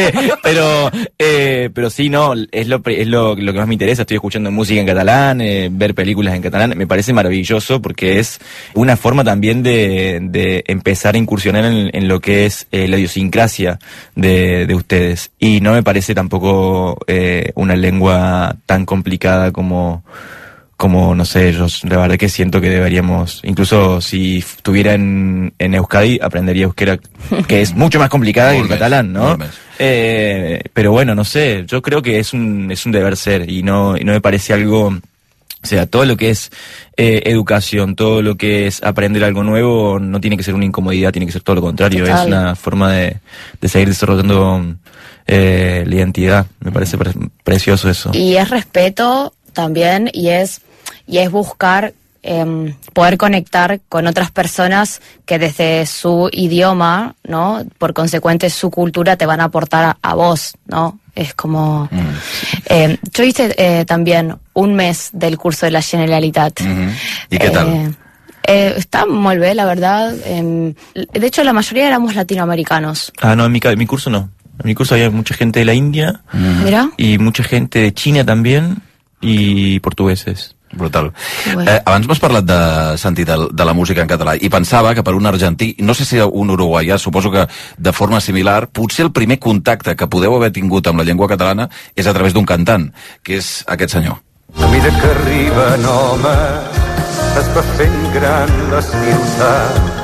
pero eh, pero sí, no, es lo es lo, lo que más me interesa. Estoy escuchando música en catalán, eh, ver películas en catalán. Me parece maravilloso porque es una forma también de, de empezar a incursionar en, en lo que es eh, la idiosincrasia de, de ustedes. Y no me parece tampoco eh, una lengua tan complicada como... como, no sé, yo la verdad que siento que deberíamos, incluso si estuviera en, en Euskadi, aprendería euskera, que es mucho más complicada que el Molt més, catalán, ¿no? molt més. Eh, pero bueno, no sé, yo creo que es un, es un deber ser, y no, y no me parece algo, o sea, todo lo que es eh, educación, todo lo que es aprender algo nuevo, no tiene que ser una incomodidad, tiene que ser todo lo contrario, Total. es una forma de, de seguir desarrollando eh, la identidad, me parece pre- precioso eso. Y es respeto también, y es, y es buscar em, poder conectar con otras personas que desde su idioma, ¿no? Por consecuente su cultura te van a aportar a, a vos, ¿no? Es como... Eh, yo hice eh, también un mes del curso de la Generalitat. I què tal? Eh, eh, está muy bien, la verdad. Em, de hecho, la mayoría éramos latinoamericanos. Ah, no, en mi, ca- en mi curso no. En mi curso había mucha gente de la India Mira. y mucha gente de China también y portugueses. Brutal. Bueno. Eh, abans m'has parlat de sentir de, de la música en català i pensava que per un argentí, no sé si un uruguaià, suposo que de forma similar, potser el primer contacte que podeu haver tingut amb la llengua catalana és a través d'un cantant, que és aquest senyor. A mesura que arriben homes es va fent gran la ciutat.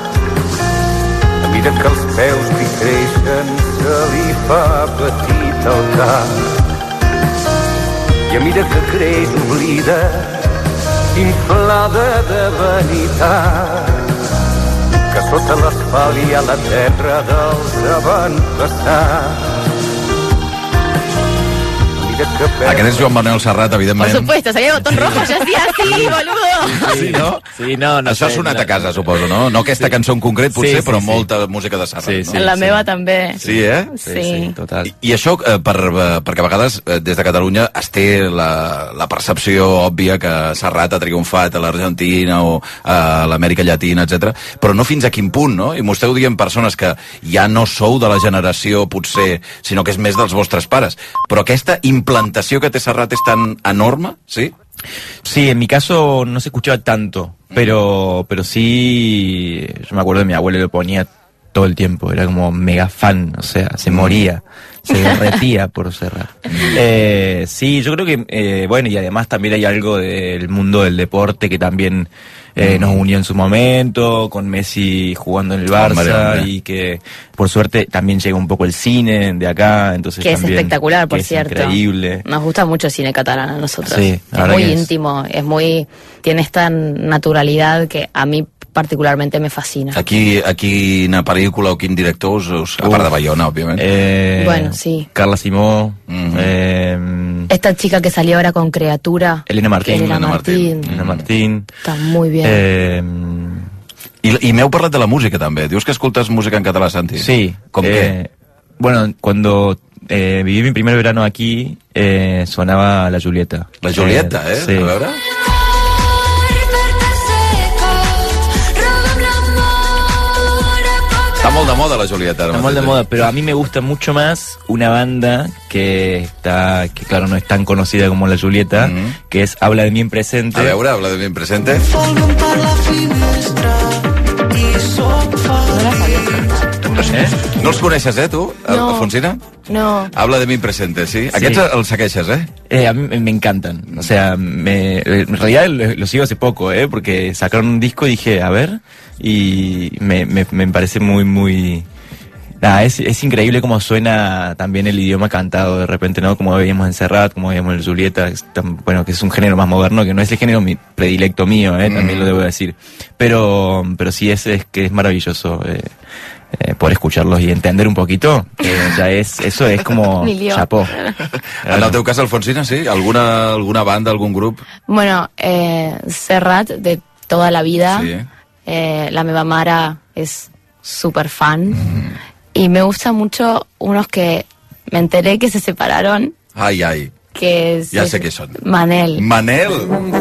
A mesura que els peus li creixen se li fa petit el cap. I a mesura que creix oblida, inflada de vanitat, que sota l'asfalt hi ha la terra dels avantpassats. Aquest és Joan Manuel Serrat, evidentment. Por supuesto, salía el botón rojo, yo hacía así, boludo. Sí, no? Sí, no, no Això ha sonat a casa, suposo, no? No aquesta cançó en concret, potser, Sí, sí, però sí. molta música de Serrat. Sí, sí, no? En la sí. meva també. Sí, eh? Sí. sí, total. I, i això, eh, per, eh, perquè a vegades eh, des de Catalunya es té la, la percepció òbvia que Serrat ha triomfat a l'Argentina o a l'Amèrica Llatina, etcètera, però no fins a quin punt, no? I m'ho esteu dient persones que ja no sou de la generació, potser, sinó que és més dels vostres pares. Però aquesta implantació que té Serrat és tan enorme, sí? Sí, en mi caso no se escuchaba tanto, pero, pero sí, yo me acuerdo de mi abuelo, lo ponía todo el tiempo, era como mega fan, o sea, se moría, se derretía por Serrat. Eh, sí, yo creo que, eh, bueno, y además también hay algo del mundo del deporte que también eh, nos unió en su momento, con Messi jugando en el Barça, Hombre, hombre. y que por suerte también llega un poco el cine de acá, entonces Que es también, espectacular, por que es cierto. increíble. Nos gusta mucho el cine catalán a nosotros. Sí, es la verdad muy que es. íntimo, es muy, tiene esta naturalidad que a mí particularmente me fascina. Aquí, a quina pel·lícula o quin director us, us a part de Bayona, òbviament. Eh, Bueno, sí. Carla Simó, eh, Esta chica que salió ahora con Criatura. Elena Martín. Elena Martín. Elena Martín. Está muy bien. Eh, I, I m'heu parlat de la música, també. Dius que escoltes música en català, Santi. sí. Com eh, què? Bueno, cuando eh, viví mi primer verano aquí, eh, sonaba La Julieta. La Julieta, eh? Sí. A veure... Està molt de moda la Julieta. Está muy de moda, pero a mí me gusta mucho más una banda que está, que claro, no es tan conocida como La Julieta, que es Habla de mí en presente. A veure, habla de mi presente. Eh? No els coneixes, eh, tu, No. Alfonsina? No. Habla de mi presente, sí? Sí. Aquests els segueixes, eh? Eh, a mí me me encantan. O sea, me, en realidad lo, lo sigo hace poco, ¿eh? Porque sacaron un disco y dije, a ver, y me, me, me parece muy, muy... Nada, es, es increíble cómo suena también el idioma cantado de repente, ¿no? Como veíamos en Serrat, como veíamos en Julieta, es tan- bueno, que es un género más moderno, que no es el género mi- predilecto mío, ¿eh? También lo debo decir. Pero, pero sí es, es que es maravilloso, eh, eh, poder escucharlos y entender un poquito, que ya es, eso es como Ni lío. chapó. En el teu cas, Alfonsina, sí? Alguna, alguna banda, algun grup? Bueno, eh, Serrat de toda la vida. Sí. Eh, la meva mare es súper fan. Y me gusta mucho unos que me enteré que se separaron, Ai, ai. que es Ja sé què són. Manel. Manel!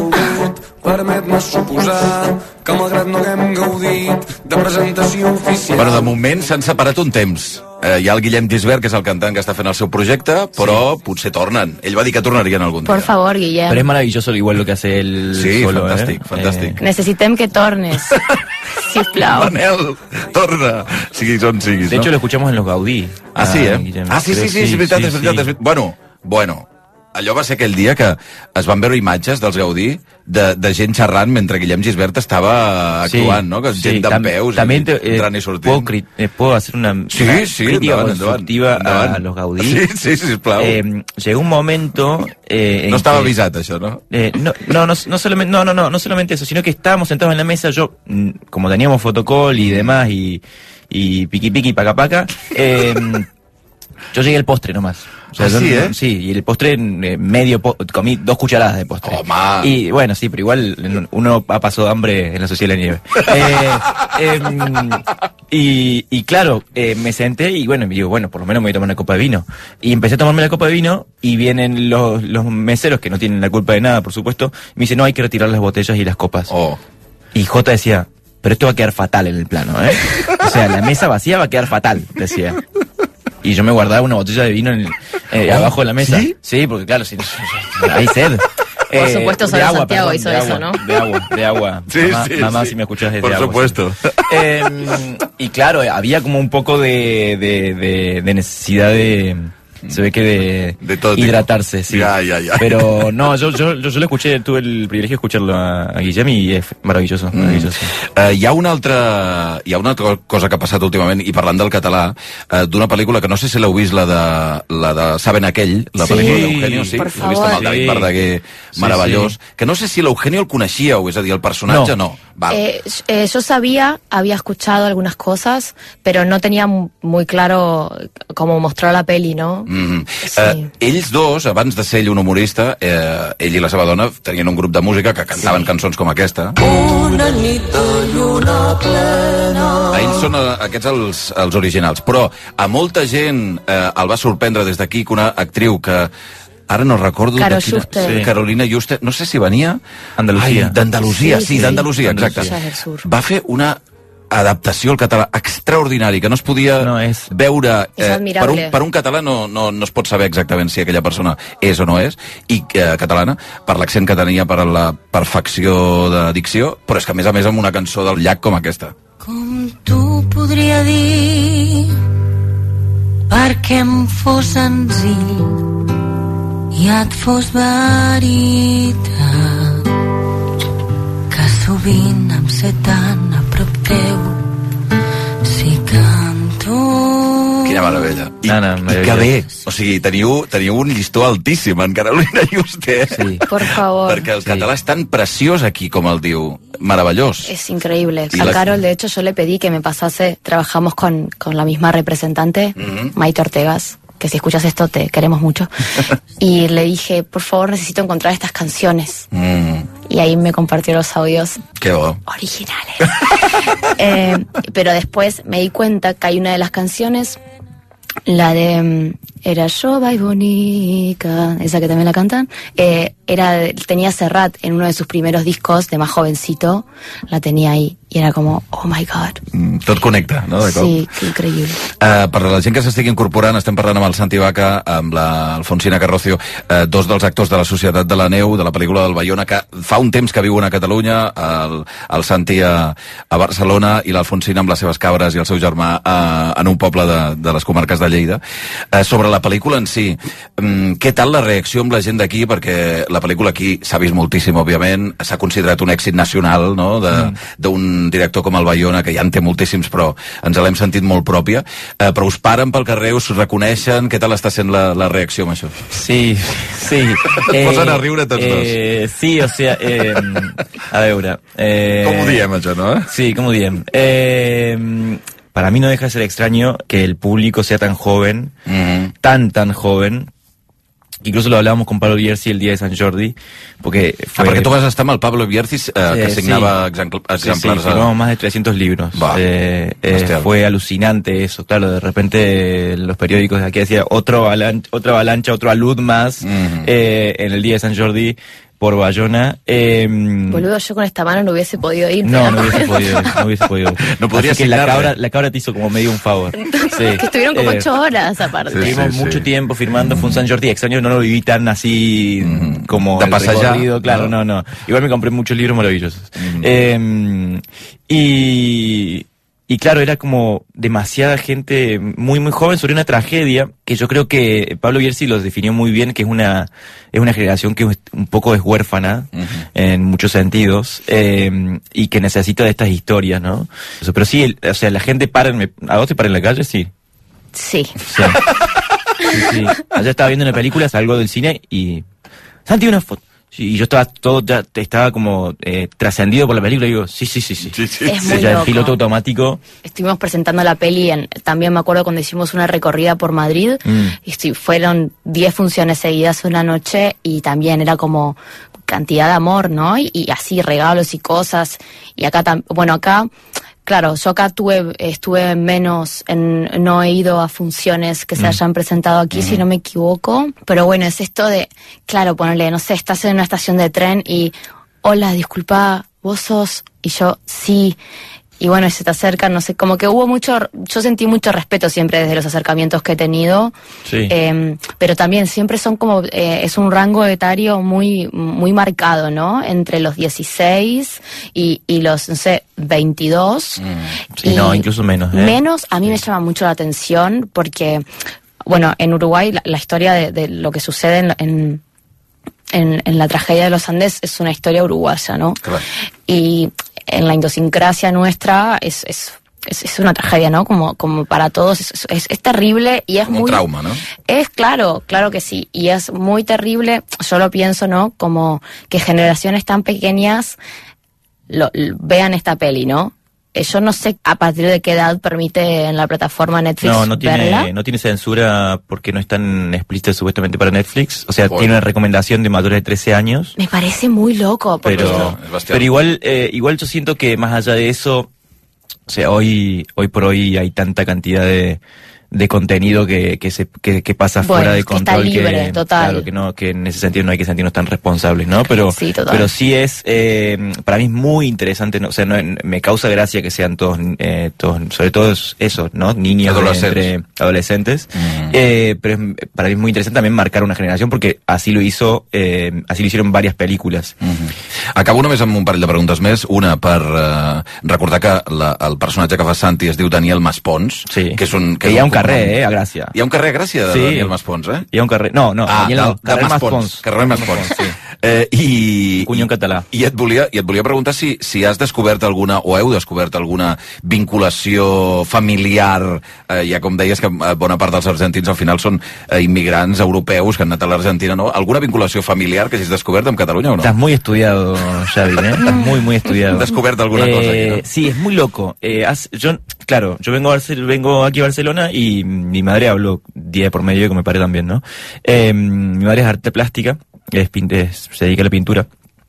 Permet-me suposar que malgrat no haguem gaudit de presentació oficial... Bueno, de moment s'han separat un temps. Eh, hi ha el Guillem Gisbert, que és el cantant que està fent el seu projecte, però sí. potser tornen. Ell va dir que tornarien algun dia. Por favor, Guillem. Pero es maravilloso igual lo que hace él Sí, solo, fantàstic, ¿eh? fantàstic. Necesitem que tornes. Sisplau. Manel, torna! Siguis on siguis, De hecho, no? lo escuchamos en los Gaudí. Ah, sí, eh? Guillem. Ah, sí, sí, sí, Creo- és veritat, sí, és veritat, sí. és veritat. Bueno, bueno, allò va ser aquell dia que es van veure imatges dels Gaudí de, de gent xerrant mentre Guillem Gisbert estava actuant, no? Que gent d'en tam- peus también i te- eh, entrant i sortint. puedo, cri- eh, puedo hacer una, Sí, una sí, crítica endavant, constructiva endavant, endavant. a los Gaudí. Sí, sí, sí, sisplau. Eh, llegó un momento... eh, en No estava que- avisat, això, no? Eh, no, no, no, no solamente, no, no, no, no solamente eso, sino que estábamos sentados en la mesa, yo, mm, como teníamos fotocall y demás, y, y piqui piqui paca paca, eh, yo llegué al postre nomás. O sea, Ah, yo sí, no- eh? Sí, y el postre, eh, medio, po- comí dos cucharadas de postre. Toma. Y bueno, sí, pero igual uno ha pasado hambre en la sociedad de la nieve. Eh, em, y, y claro, eh, me senté y bueno, me digo, bueno, por lo menos me voy a tomar una copa de vino. Y empecé a tomarme la copa de vino y vienen los, los meseros, que no tienen la culpa de nada, por supuesto, y me dicen, no, hay que retirar las botellas y las copas. Oh. Y Jota decía, pero esto va a quedar fatal en el plano, ¿eh? O sea, la mesa vacía va a quedar fatal, decía. Y yo me guardaba una botella de vino en el- eh, Oh, abajo de la mesa. ¿sí? Sí, porque claro, si, hay sed. Por supuesto, de solo agua, Santiago perdón, hizo de eso, agua, ¿no? De agua, de agua. Sí, mamá, sí, mamá, sí. si me escuchas desde Por agua. supuesto. sí. Eh, y claro, había como un poco de, de, de, de necesidad de... Se ve que de, De todo tipo. hidratarse, sí. Ya, ya, ya. Pero no, yo, yo, yo, yo lo escuché, tuve el privilegio de escucharlo a, a Guillem y es maravilloso, maravilloso. Uh, hi ha una altra hi ha una altra cosa que ha passat últimament, i parlant del català, uh, d'una pel·lícula que no sé si l'heu vist, la de, la de Saben aquell, la Sí, pel·lícula d'Eugenio, sí? per L'he vist amb el favor. David Sí. Verdaguer, Sí, meravellós. sí. Que no sé si l'Eugenio el coneixíeu, és a dir, el personatge no. No. Val. Eh, eh, yo sabía, había escuchado algunas cosas, pero no tenía mu- muy claro cómo mostrar la peli, ¿no? Mm-hmm. Sí. Eh, ells dos, abans de ser ell un humorista, eh, ell i la seva dona tenien un grup de música que cantaven sí. cançons com aquesta. Una nit de lluna plena. Ells són eh, aquests els, els originals, però a molta gent eh, el va sorprendre des d'aquí que una actriu que ara no recordo Caro de quina... Sí. Carolina Juste, no sé si venia... Andalusia. Ai, d'Andalusia, sí, sí, sí, d'Andalusia, exacte. Va fer una adaptació al català extraordinari, que no es podia no, és... veure... Eh, per, un, per un català no, no, no es pot saber exactament si aquella persona és o no és, i eh, catalana, per l'accent que tenia, per la perfecció de dicció, però és que a més a més amb una cançó del llac com aquesta. Com tu podria dir perquè em fos senzill i et fos veritat que sovint em sé tan a prop teu si canto. Quina meravella. I, no, no, i que bé. O sigui, teniu, teniu un llistó altíssim en Carolina Juste. Sí. Por favor. Perquè el català és tan preciós aquí, com el diu. Maravillós. Es increíble. Y a la... Carol, de hecho, yo le pedí que me pasase, trabajamos con, con la misma representante, uh-huh. Maite Ortegas, que si escuchas esto te queremos mucho, y le dije, por favor, necesito encontrar estas canciones. Mm. Y ahí me compartió los audios Qué bueno. originales. eh, pero después me di cuenta que hay una de las canciones, la de Era Jove y Bonica, esa que también la cantan, eh, era, tenía Serrat en uno de sus primeros discos, de más jovencito, la tenía ahí, y era como, oh my God. Mm, tot connecta, no? De cop. Sí, que increïble. Uh, per la gent que s'estigui incorporant, estem parlant amb el Santi Vaca, amb la Alfonsina Carrocio, uh, dos dels actors de la Societat de la Neu, de la pel·lícula del Baiona, que fa un temps que viuen a Catalunya, el, el Santi a, a Barcelona i l'Alfonsina amb les seves cabres i el seu germà uh, en un poble de, de les comarques de Lleida. Uh, sobre la pel·lícula en si, um, què tal la reacció amb la gent d'aquí? Perquè la pel·lícula aquí s'ha vist moltíssim, òbviament, s'ha considerat un èxit nacional, no?, d'un mm. director com el Baiona, que ja en té moltíssims, però ens l'hem sentit molt pròpia. Uh, però us paren pel carrer, us reconeixen? Què tal està sent la, la reacció amb això? Sí, sí. eh, posen a riure tots eh, dos. Sí, o sea, eh, a veure... Eh, com ho diem, això, no? Sí, com ho diem. Eh... Para mí no deja de ser extraño que el público sea tan joven, uh-huh. tan, tan joven. Incluso lo hablábamos con Pablo Bierzi el día de San Jordi, porque fue... Ah, perquè tu vas estar amb el Pablo Bierzi, eh, que eh, signava sí. exemplars... Sí, sí, firmamos más de trescientos libros. Va, eh, eh, fue alucinante eso, claro, de repente los periódicos de aquí decían otro avalancha, otra avalancha, otro alud más, uh-huh. eh, en el día de San Jordi, por Bayona. Eh, Boludo, yo con esta mano no hubiese podido ir. No, no hubiese podido ir. No hubiese podido ir. No podría Así que la cabra, la cabra te hizo como medio un favor. Sí. Que estuvieron como eh, ocho horas aparte. Sí, Estuvimos sí, mucho sí. tiempo firmando, fue un San Jordi extraño, no lo viví tan así mm, como de pasar. Claro, no. no, no. Igual me compré muchos libros maravillosos. Mm. Eh, y... Y claro, era como demasiada gente muy, muy joven sobre una tragedia que yo creo que Pablo Bierzi los definió muy bien, que es una, es una generación que un poco es huérfana uh-huh. en muchos sentidos eh, y que necesita de estas historias, ¿no? Pero sí, el, o sea, la gente para, en, ¿a vos te para en la calle? Sí. Sí. Sí. sí, sí. Ayer estaba viendo una película, salgo del cine y... Santi, una foto. Sí, y yo estaba todo, ya estaba como eh, trascendido por la película y digo, sí, sí, sí, sí. sí, sí. Es muy ya loco. El piloto automático. Estuvimos presentando la peli, en, también me acuerdo cuando hicimos una recorrida por Madrid, mm. y sí, fueron diez funciones seguidas una noche y también era como cantidad de amor, ¿no? Y, y así regalos y cosas. Y acá, tam, bueno, acá... Claro, yo acá tuve, estuve menos, en, no he ido a funciones que se mm. hayan presentado aquí, mm. si no me equivoco. Pero bueno, es esto de, claro, ponerle, no sé, estás en una estación de tren y, hola, disculpa, vos sos, y yo, sí. Y bueno, y se te acercan, no sé, como que hubo mucho, yo sentí mucho respeto siempre desde los acercamientos que he tenido. Sí. Eh, pero también siempre son como, eh, es un rango etario muy, muy marcado, ¿no? Entre los dieciséis y, y los, no sé, veintidós. Mm. Sí, y no, incluso menos. ¿eh? Menos, a mí sí. me llama mucho la atención porque, bueno, en Uruguay la, la historia de, de lo que sucede en, en En, en la tragedia de los Andes es una historia uruguaya, ¿no? Claro. Y en la idiosincrasia nuestra es, es, es, es una tragedia, ¿no? Como, como para todos, es, es, es terrible y es como muy... un trauma, ¿no? Es claro, claro que sí, y es muy terrible, yo lo pienso, ¿no? Como que generaciones tan pequeñas lo, lo, vean esta peli, ¿no? eh, yo no sé a partir de qué edad permite en la plataforma Netflix No, no verla. tiene, no tiene censura porque no es tan explícita supuestamente para Netflix. O sea, Joder. tiene una recomendación de mayores de trece años. Me parece muy loco. Porque Pero, pero igual, eh, igual yo siento que más allá de eso, o sea, hoy, hoy por hoy hay tanta cantidad de, de contenido que, que se, que, que pasa Bueno, fuera de que está control. libre, total. Claro, que no, que en ese sentido no hay que sentirnos tan responsables, ¿no? Pero, Sí, total. pero sí es, eh, para mí es muy interesante, ¿no? O sea, no, me causa gracia que sean todos, eh, todos, sobre todo eso, ¿no? Niños de Adolescentes. entre adolescentes. Eh, pero es, para mí es muy interesante también marcar una generación porque así lo hizo, eh, así lo hicieron varias películas. Acabo només amb un parell de preguntes més. Una, per eh, recordar que la, el personatge que fa Santi es diu Daniel Maspons. Sí. Que, és un, Que és hi ha un cognom. carrer, eh, a Gràcia. Hi ha un carrer a Gràcia de Sí. Daniel Maspons, eh? Hi ha un carrer... No, no, Ah, Daniel, de, no, de carrer Maspons. Maspons. Carrer Maspons. Sí. Eh, i, Cunyo en català. I et volia, i et volia preguntar si, si has descobert alguna, o heu descobert alguna vinculació familiar, eh, ja com deies que eh, bona part dels argentins al final són eh, immigrants europeus que han anat a l'Argentina, no? Alguna vinculació familiar que hagis descobert amb Catalunya o no? Estás muy estudiado, Xavi, ¿eh? Estás muy, muy estudiado. Has descubierto alguna Eh, cosa aquí, ¿no? Sí, es muy loco. Eh, has- yo, claro, yo vengo, a Barcel- vengo aquí a Barcelona y mi madre habló día por medio, y con mi padre también, ¿no? Eh, mi madre es arte plástica, es, pin- es- se dedica a la pintura.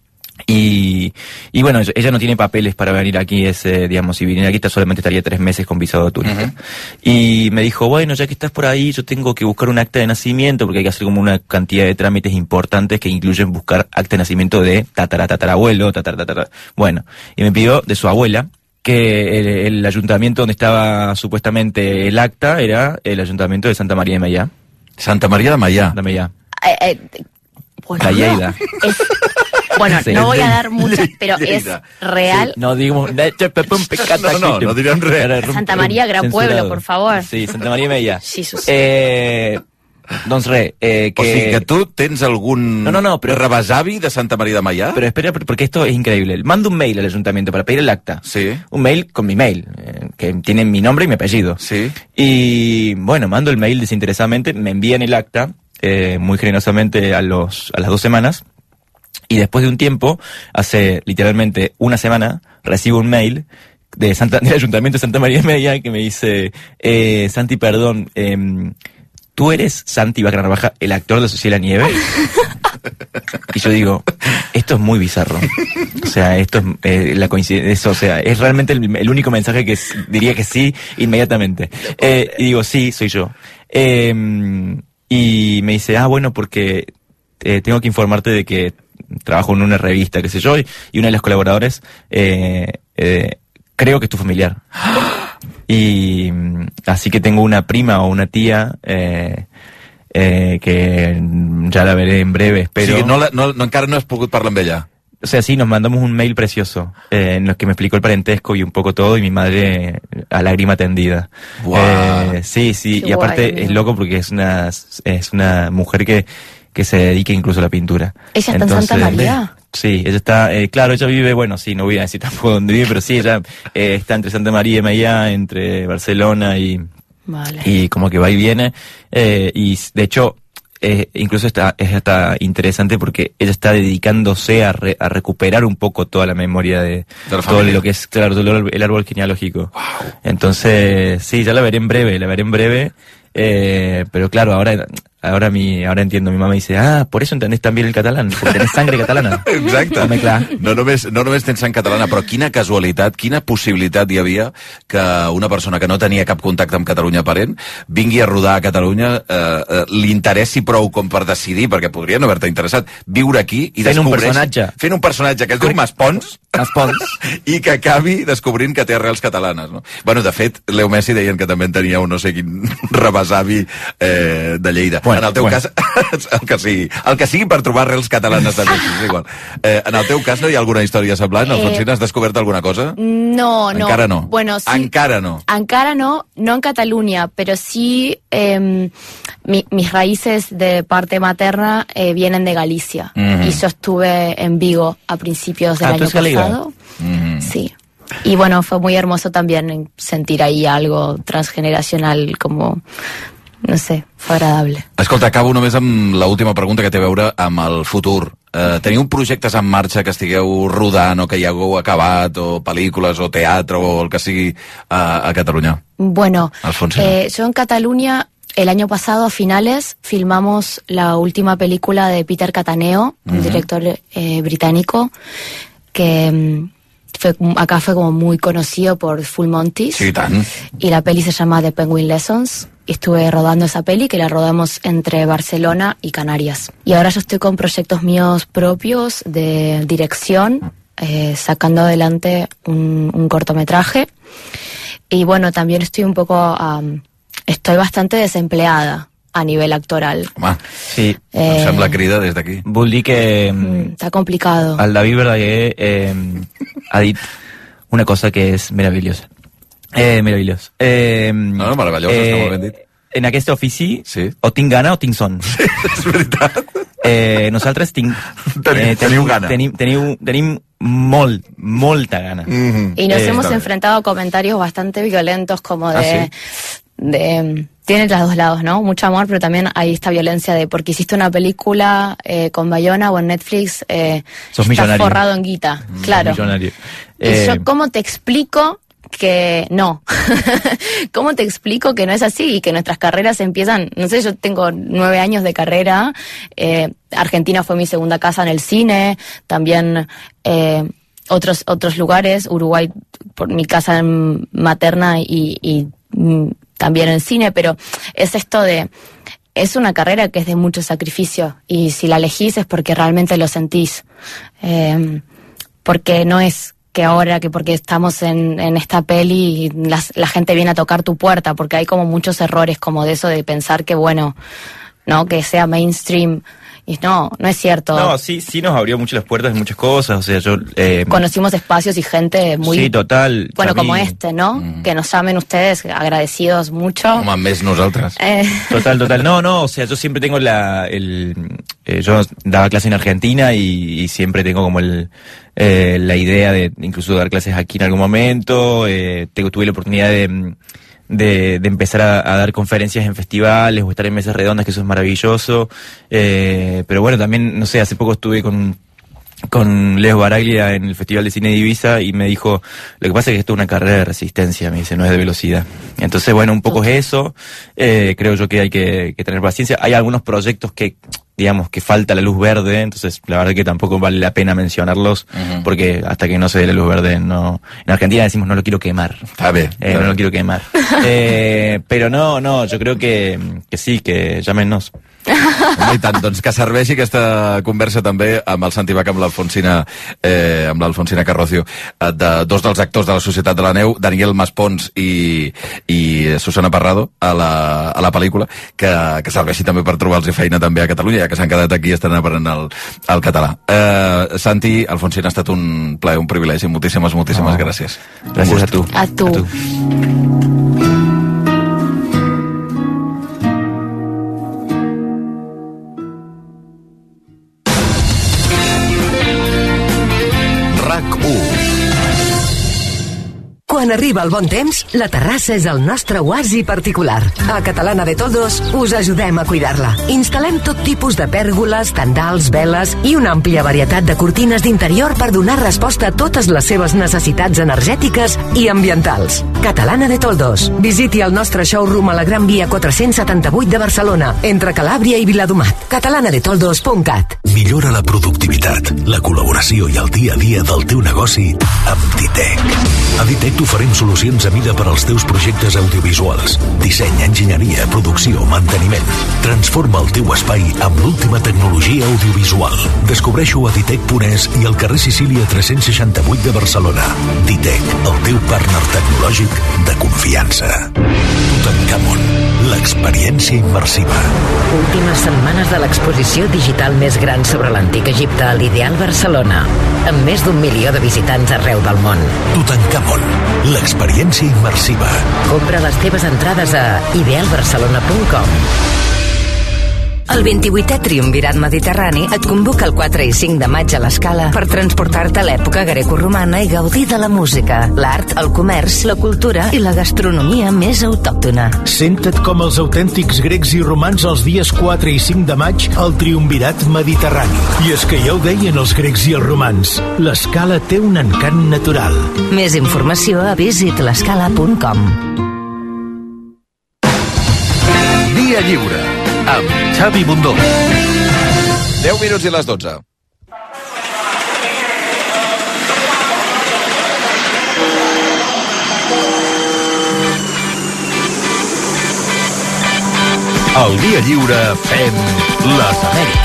Y, y bueno, ella no tiene papeles para venir aquí, es, eh, digamos, si viniera aquí solamente estaría tres meses con visado de turista. Y me dijo, bueno, ya que estás por ahí, yo tengo que buscar un acta de nacimiento, porque hay que hacer como una cantidad de trámites importantes que incluyen buscar acta de nacimiento de tatara, tatarabuelo, tatara, tatara. Bueno, y me pidió de su abuela, que el, el ayuntamiento donde estaba supuestamente el acta era el ayuntamiento de Santa María de Meià. Santa María de Meià. De Meià. Eh, eh, bueno, La Lleida. es- bueno, Sí. no voy a dar muchas, pero es Lleida. real. No digamos... No, no, no direm res. Santa María, gran pueblo, por favor. Sí, Santa María de Meià. Jesús. Eh, doncs res, eh, que... O sigui que tu tens algun No, no, no, pero- rebesavi de Santa María de Meià? Pero espera, porque esto es increíble. Mando un mail al ayuntamiento para pedir el acta. Sí. Un mail con mi mail, eh, que tiene mi nombre y mi apellido. Sí. Y bueno, mando el mail desinteresadamente, me envían el acta, eh, muy generosamente a, los, a las dos semanas. Y después de un tiempo, hace literalmente una semana, recibo un mail de Santa, del Ayuntamiento de Santa María de Meià que me dice, eh, Santi, perdón, em, ¿tú eres Santi Bacanarvaja, el actor de Sociedad de la Nieve? Y yo digo, esto es muy bizarro. O sea, esto es eh, la coincidencia, o sea, es realmente el, el único mensaje que s- diría que sí inmediatamente. Eh, y digo, sí, soy yo. Eh, y me dice, ah, bueno, porque eh, tengo que informarte de que trabajo en una revista, qué sé yo, y, y uno de los colaboradores, eh, eh, creo que es tu familiar. Y mm, así que tengo una prima o una tía eh, eh, que ya la veré en breve, espero. O sigui, no, la, no, no, encara no has pogut parlar amb ella. O sea, sí, nos mandamos un mail precioso eh, en los que me explicó el parentesco y un poco todo, y mi madre eh, a lágrima tendida. Guau. Eh, sí, sí, Qué y aparte guay. es loco porque es una es una mujer que, que se dedica incluso a la pintura. ¿Ella está en Santa María? Sí, ella está, eh, claro, ella vive, bueno, sí, no voy a decir tampoco dónde vive, pero sí, ella eh, está entre Santa María y Meià, entre Barcelona y, Vale. y como que va y viene, eh, y de hecho, eh, incluso está, es hasta interesante porque ella está dedicándose a, re- a recuperar un poco toda la memoria de, De la todo familia. lo que es, claro, todo el, el árbol genealógico. Entonces, sí, ya la veré en breve, la veré en breve, eh, pero claro, ahora, ahora mi, ahora entiendo, mi mamá dice, ah, por eso entendés también el catalán, porque tenés sangre catalana. Exacte. Home, clar. No només, no només tens sang catalana, però quina casualitat, quina possibilitat hi havia que una persona que no tenia cap contacte amb Catalunya aparent vingui a rodar a Catalunya, eh, eh, li interessi prou com per decidir, perquè podria no haver-te interessat, viure aquí i Fent un descobreix... personatge. Fent un personatge que es diu Maspons, Maspons. i que acabi descobrint que té arrels catalanes, no? Bueno, de fet, Leo Messi deien que també en tenia un no sé quin rebesavi eh, de Lleida. Bueno, en el teu bueno. cas, el que sigui, el que sigui per trobar arrels catalanes de Messi, és igual. Eh, en el teu cas no hi ha alguna història semblant? Eh, Alfonsina, has descobert alguna cosa? No, no. Encara no. Bueno, sí. Encara no. Ankara no, no en Cataluña, pero sí eh, mi- mis raíces de parte materna eh, vienen de Galicia. Ujú. Y yo estuve en Vigo a principios del Ah, ¿tú año eres galega? pasado. Sí. Y bueno, fue muy hermoso también sentir ahí algo transgeneracional, como, no sé, fue agradable. Escolta, acabo només amb l'última pregunta que té a veure amb el futur. Eh, teniu projectes en marxa que estigueu rodant o que ja hagueu acabat, o pel·lícules o teatre o el que sigui a, a Catalunya? Bueno, Alfonsina. eh, yo en Cataluña el año pasado a finales filmamos la última película de Peter Cataneo, uh-huh. un director eh, británico que mm, fue, acá fue como muy conocido por Full Monty. Sí, tan. Y la peli se llama The Penguin Lessons. Estuve rodando esa peli que la rodamos entre Barcelona y Canarias. Y ahora yo estoy con proyectos míos propios de dirección, eh, sacando adelante un, un cortometraje. Y bueno, también estoy un poco... Um, estoy bastante desempleada a nivell actoral. Home, sí. Eh, em sembla crida des d'aquí. Vull dir que... Mm, està complicado. El David Verdaguer eh, ha dit una cosa que és meravellosa. Eh, meravellós. Eh, no, no, meravellós, eh, està molt ben dit. En aquest ofici, sí. o tinc gana o tinc son. Sí, és veritat. Eh, nosaltres tinc, Teniu, eh, teniu gana. Tenim, teniu, tenim molt, molta gana. Mm-hmm. Y nos Eh, hemos está enfrentado a comentarios bastante violentos como de... ¿Ah, sí? de tiene los dos lados, ¿no? Mucho amor, pero también hay esta violencia de porque hiciste una película eh, con Bayona o en Netflix, eh, Sos estás millonario. forrado en guita, Mm, claro. Millonario. Y Eh, yo, ¿cómo te explico que no? ¿Cómo te explico que no es así y que nuestras carreras empiezan? No sé, yo tengo nueve años de carrera, eh, Argentina fue mi segunda casa en el cine, también eh, otros otros lugares, Uruguay por mi casa materna y, y mm, también en cine, pero es esto de... Es una carrera que es de mucho sacrificio y si la elegís es porque realmente lo sentís. Eh, porque no es que ahora, que porque estamos en, en esta peli las, la gente viene a tocar tu puerta, porque hay como muchos errores como de eso de pensar que bueno, no, que sea mainstream. Y no, no es cierto. No, sí, sí nos abrió mucho las puertas de muchas cosas, o sea, yo... Eh, Conocimos espacios y gente muy... Sí, total. Bueno, Sammy. como este, ¿no? Mm. Que nos llamen ustedes, agradecidos mucho. Home, més nosaltres. Eh. Total, total. No, no, o sea, yo siempre tengo la... El, eh, yo daba clase en Argentina y, y siempre tengo como el... Eh, la idea de incluso dar clases aquí en algún momento. Eh, tengo, tuve la oportunidad de... De, de empezar a, a dar conferencias en festivales o estar en mesas redondas, que eso es maravilloso. Eh, pero bueno, también, no sé, hace poco estuve con, con Leo Baraglia en el Festival de Cine de Ibiza y me dijo, lo que pasa es que esto es una carrera de resistencia, me dice, no es de velocidad. Entonces, bueno, un poco es eso. Eh, creo yo que hay que, que tener paciencia. Hay algunos proyectos que, digamos, que falta la luz verde, entonces la verdad que tampoco vale la pena mencionarlos, uh-huh. porque hasta que no se dé la luz verde, no... En Argentina decimos, no lo quiero quemar. Está bien. Eh, no lo quiero quemar. eh, pero no, no, yo creo que, que sí, que llámenos. Home, i tant, doncs que serveixi aquesta conversa també amb el Santi Bach, amb l'Alfonsina eh, amb l'Alfonsina Carrocio, eh, de dos dels actors de la Societat de la Neu, Daniel Maspons i, i Susana Parrado a la, a la pel·lícula, que, que serveixi també per trobar-los feina també a Catalunya, ja que s'han quedat aquí i estan aprenent el, el català. Eh, Santi, Alfonsina, ha estat un plaer, un privilegi, moltíssimes, moltíssimes oh. gràcies. Gràcies a tu. A tu. A tu. Quan arriba el bon temps, la terrassa és el nostre oasi particular. A Catalana de Toldos us ajudem a cuidar-la. Instal·lem tot tipus de pèrgoles, tendals, veles i una àmplia varietat de cortines d'interior per donar resposta a totes les seves necessitats energètiques i ambientals. Catalana de Toldos. Visiti el nostre showroom a la Gran Via quatre-cents setanta-vuit de Barcelona, entre Calàbria i Viladomat. catalana de toldos punt cat. Millora la productivitat, la col·laboració i el dia a dia del teu negoci amb Ditec. A Ditec t'oferim solucions a mida per als teus projectes audiovisuals. Disseny, enginyeria, producció, manteniment. Transforma el teu espai amb l'última tecnologia audiovisual. Descobreixo a ditec punt es i al carrer Sicília tres-cents seixanta-vuit de Barcelona. Ditec, el teu partner tecnològic de confiança. Tutankamon, l'experiència immersiva. Últimes setmanes de l'exposició digital més gran sobre l'antic Egipte a l'Ideal Barcelona, amb més d'un milió de visitants arreu del món. Tutankamon, l'experiència immersiva. Compra les teves entrades a ideal barcelona punt com. El vint-i-vuitè Triumvirat Mediterrani et convoca el quatre i cinc de maig a l'Escala per transportar-te a l'època grecorromana i gaudir de la música, l'art, el comerç, la cultura i la gastronomia més autòctona. Senta't com els autèntics grecs i romans els dies quatre i cinc de maig al Triumvirat Mediterrani. I és que ja ho deien els grecs i els romans, l'Escala té un encant natural. Més informació a visit l'escala punt com. Dia lliure amb Xavi Bundó. deu minuts i les dotze. Al Dia Lliure fem les Amèriques.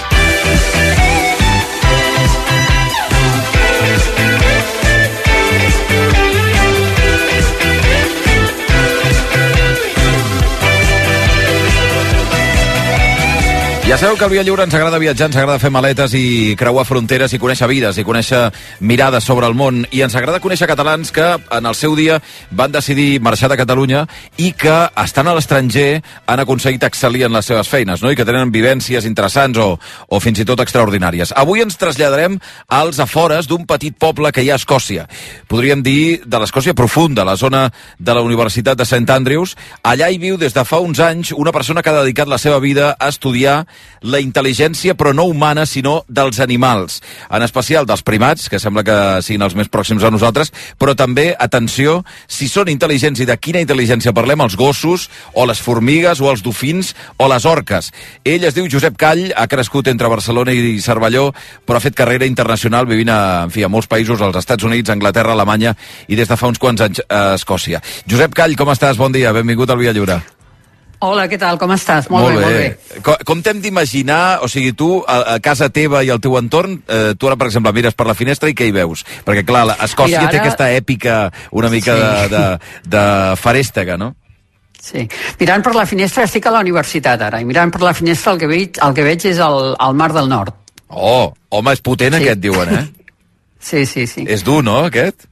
Ja sabeu que al Via Lliure ens agrada viatjar, ens agrada fer maletes i creuar fronteres i conèixer vides i conèixer mirades sobre el món, i ens agrada conèixer catalans que en el seu dia van decidir marxar de Catalunya i que estan a l'estranger, han aconseguit excel·lir en les seves feines, no? I que tenen vivències interessants o, o fins i tot extraordinàries. Avui ens traslladarem als afores d'un petit poble que hi ha a Escòcia. Podríem dir de l'Escòcia profunda, la zona de la Universitat de Saint Andrews. Allà hi viu des de fa uns anys una persona que ha dedicat la seva vida a estudiar la intel·ligència, però no humana, sinó dels animals, en especial dels primats, que sembla que siguin els més pròxims a nosaltres, però també, atenció, si són intel·ligents i de quina intel·ligència parlem, els gossos, o les formigues, o els dofins, o les orques. Ell es diu Josep Call, ha crescut entre Barcelona i Cervelló, però ha fet carrera internacional vivint a, en fi, a molts països, als Estats Units, Anglaterra, Alemanya, i des de fa uns quants anys a Escòcia. Josep Call, com estàs? Bon dia, benvingut al Via Lliure. Hola, què tal? Com estàs? Molt, molt bé, bé, molt bé. Com, com t'hem d'imaginar, o sigui, tu, a, a casa teva i al teu entorn, eh, tu ara, per exemple, mires per la finestra i què hi veus? Perquè, clar, Escòcia Mira, ara... té aquesta èpica una mica sí. de, de, de farèstega, no? Sí. Mirant per la finestra, estic a la universitat ara, i mirant per la finestra el que veig, el que veig és el, el Mar del Nord. Oh, home, és potent sí. aquest, diuen, eh? Sí, sí, sí. És dur, no, aquest?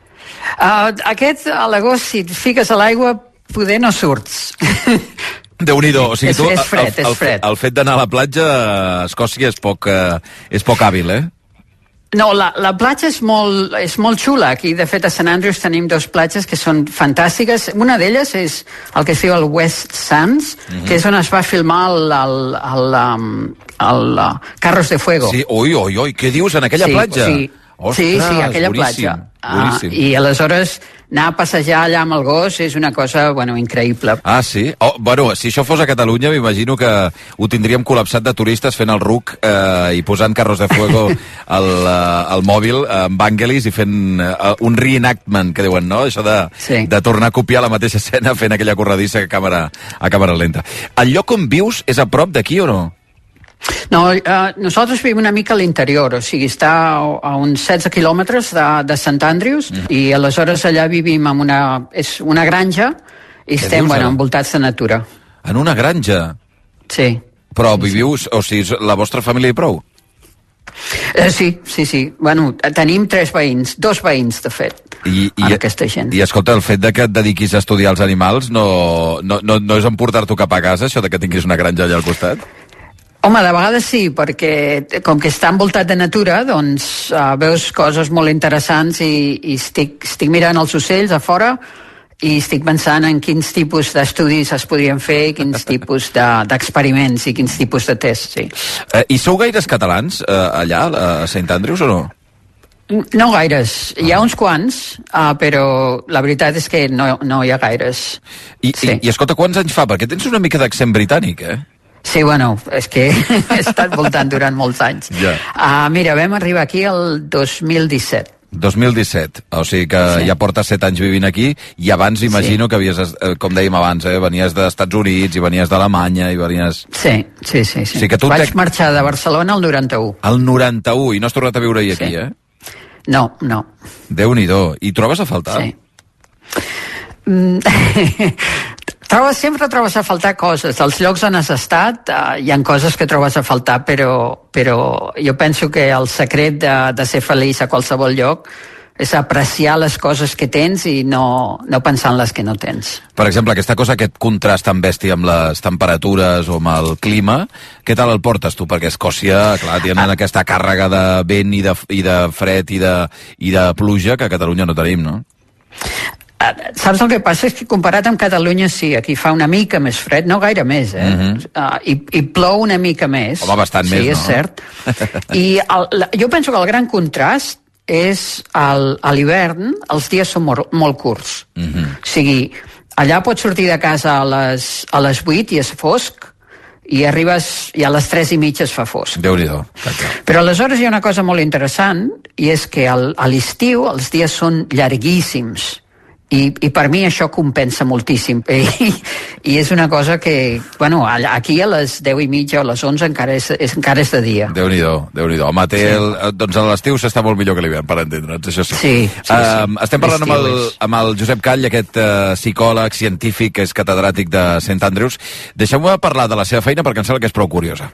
Uh, aquest, a l'agost, si et fiques a l'aigua, poder no surts. Déu-n'hi-do, o sigui, és, tu, és fred, el, el, és fred. El fet d'anar a la platja a Escòcia és poc, eh, és poc hàbil, eh? No, la, la platja és molt, és molt xula. Aquí, de fet, a Saint Andrews tenim dos platges que són fantàstiques. Una d'elles és el que es diu el West Sands, mm-hmm. que és on es va filmar el, el, el, um, el uh, Carros de Fuego. Sí, ui, ui, ui, què dius en aquella sí, platja? Sí, Ostres, sí, sí, aquella boníssim, platja. Boníssim. Uh, I aleshores anar a passejar allà amb el gos és una cosa, bueno, increïble. Ah, sí? Oh, bueno, si això fos a Catalunya, m'imagino que ho tindríem col·lapsat de turistes fent el ruc eh, i posant Carros de Fuego al, uh, al mòbil amb Vangelis i fent uh, un reenactment, que diuen, no? Això de, sí. de tornar a copiar la mateixa escena fent aquella corredissa a càmera, a càmera lenta. El lloc on vius és a prop d'aquí o no? No, uh, nosaltres vivim una mica a l'interior, o sigui, està a uns setze quilòmetres de, de Saint Andrews, mm. i aleshores allà vivim en una, és una granja i Què estem, dius, bueno, envoltats de natura. En una granja? Sí. Però viviu, o sigui, la vostra família hi prou? Eh, sí, sí, sí. Bueno, tenim tres veïns, dos veïns, de fet, I, i, amb aquesta gent. I escolta, el fet de que et dediquis a estudiar els animals no, no, no, no és emportar-t'ho cap a casa, això de que tinguis una granja allà al costat? Home, de vegades sí, perquè com que està envoltat de natura, doncs uh, veus coses molt interessants i, i estic, estic mirant els ocells a fora i estic pensant en quins tipus d'estudis es podrien fer, quins tipus d'experiments de, i quins tipus de tests, sí. Eh, I sou gaires catalans eh, allà, a Saint Andrews, o no? No gaires. Hi ha uns quants, uh, però la veritat és que no, no hi ha gaires. I, sí. i, I escolta, quants anys fa? Perquè tens una mica d'accent britànic, eh? Sí, bueno, és que he estat voltant durant molts anys. Ja. Uh, mira, vam arribar aquí el dos mil disset. dos mil disset, o sigui que sí. ja portes set anys vivint aquí, i abans imagino sí. que havies, com dèiem abans, eh, venies dels Estats Units i venies d'Alemanya i venies... Sí, sí, sí. sí. O sigui que tu Vaig te... marxar de Barcelona el noranta-u. El noranta-u, i no has tornat a viure-hi aquí, sí. eh? No, no. Déu-n'hi-do. I trobes a faltar? Sí. Trobes, sempre trobes a faltar coses. Dels llocs on has estat, uh, hi ha coses que trobes a faltar, però, però jo penso que el secret de, de ser feliç a qualsevol lloc és apreciar les coses que tens i no, no pensar en les que no tens. Per exemple, aquesta cosa, aquest contrast tan bèstia amb les temperatures o amb el clima, què tal el portes tu? Perquè a Escòcia, clar, tenen ah. aquesta càrrega de vent i de, i de fred i de, i de pluja que a Catalunya no tenim, no? Saps el que passa? És que comparat amb Catalunya sí, aquí fa una mica més fred, no gaire més, eh? Mm-hmm. uh, i, I plou una mica més. Home, bastant sí, més, no? Sí, és cert. I el, la, jo penso que el gran contrast és el, a l'hivern els dies són molt, molt curts. Mm-hmm. O sigui, allà pots sortir de casa a les, a les vuit i és fosc, i arribes i a les tres i mitja es fa fosc. Déu-n'hi-do. Però aleshores hi ha una cosa molt interessant, i és que al, a l'estiu els dies són llarguíssims. I, i per mi això compensa moltíssim. I, i és una cosa que, bueno, aquí a les deu i mitja o a les onze encara és, és, encara és de dia. Déu-n'hi-do, Déu-n'hi-do. Home, té sí. el, doncs a l'estiu s'està molt millor que l'hivern, per entendre'ns, això sí. Sí, sí, sí. Uh, estem parlant amb el, amb el Josep Call, aquest uh, psicòleg científic que és catedràtic de Saint Andrews. Deixeu-me parlar de la seva feina perquè em sembla que és prou curiosa.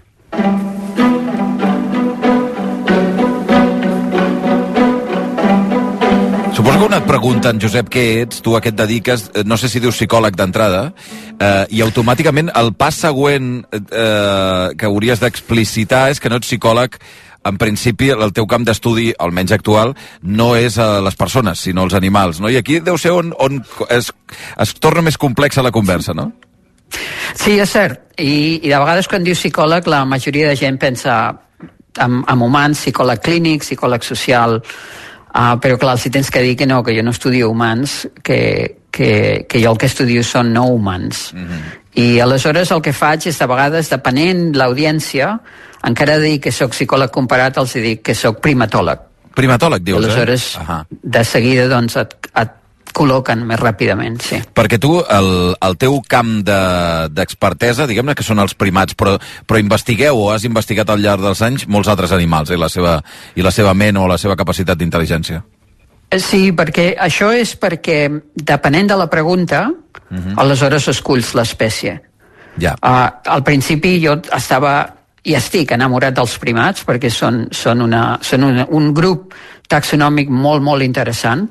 Suposo que una et pregunten, Josep, què ets? Tu a què et dediques? No sé si dius psicòleg d'entrada. Eh, I automàticament el pas següent eh, que hauries d'explicitar és que no ets psicòleg. En principi, el teu camp d'estudi, almenys actual, no és a les persones, sinó als animals, no? I aquí deu ser on, on es, es torna més complexa la conversa, no? Sí, és cert. I, i de vegades quan dius psicòleg, la majoria de gent pensa en, en humans, psicòleg clínic, psicòleg social... Uh, però clar, si tens que dir que no, que jo no estudio humans, que, que, que jo el que estudio són no humans. Mm-hmm. I aleshores el que faig és, de vegades, depenent l'audiència, encara de dir que sóc psicòleg comparat, els dic que sóc primatòleg. Primatòleg, dius, aleshores, eh? Aleshores, de seguida, doncs, et, et col·loquen més ràpidament, sí. Perquè tu, el, el teu camp d'expertesa, de, diguem-ne que són els primats, però, però investigueu o has investigat al llarg dels anys molts altres animals, eh, la seva, i la seva ment o la seva capacitat d'intel·ligència. Sí, perquè això és perquè, depenent de la pregunta, uh-huh. aleshores esculls l'espècie. Ja. Uh, al principi jo estava i estic enamorat dels primats perquè són, són, una, són una, un grup taxonòmic molt, molt interessant,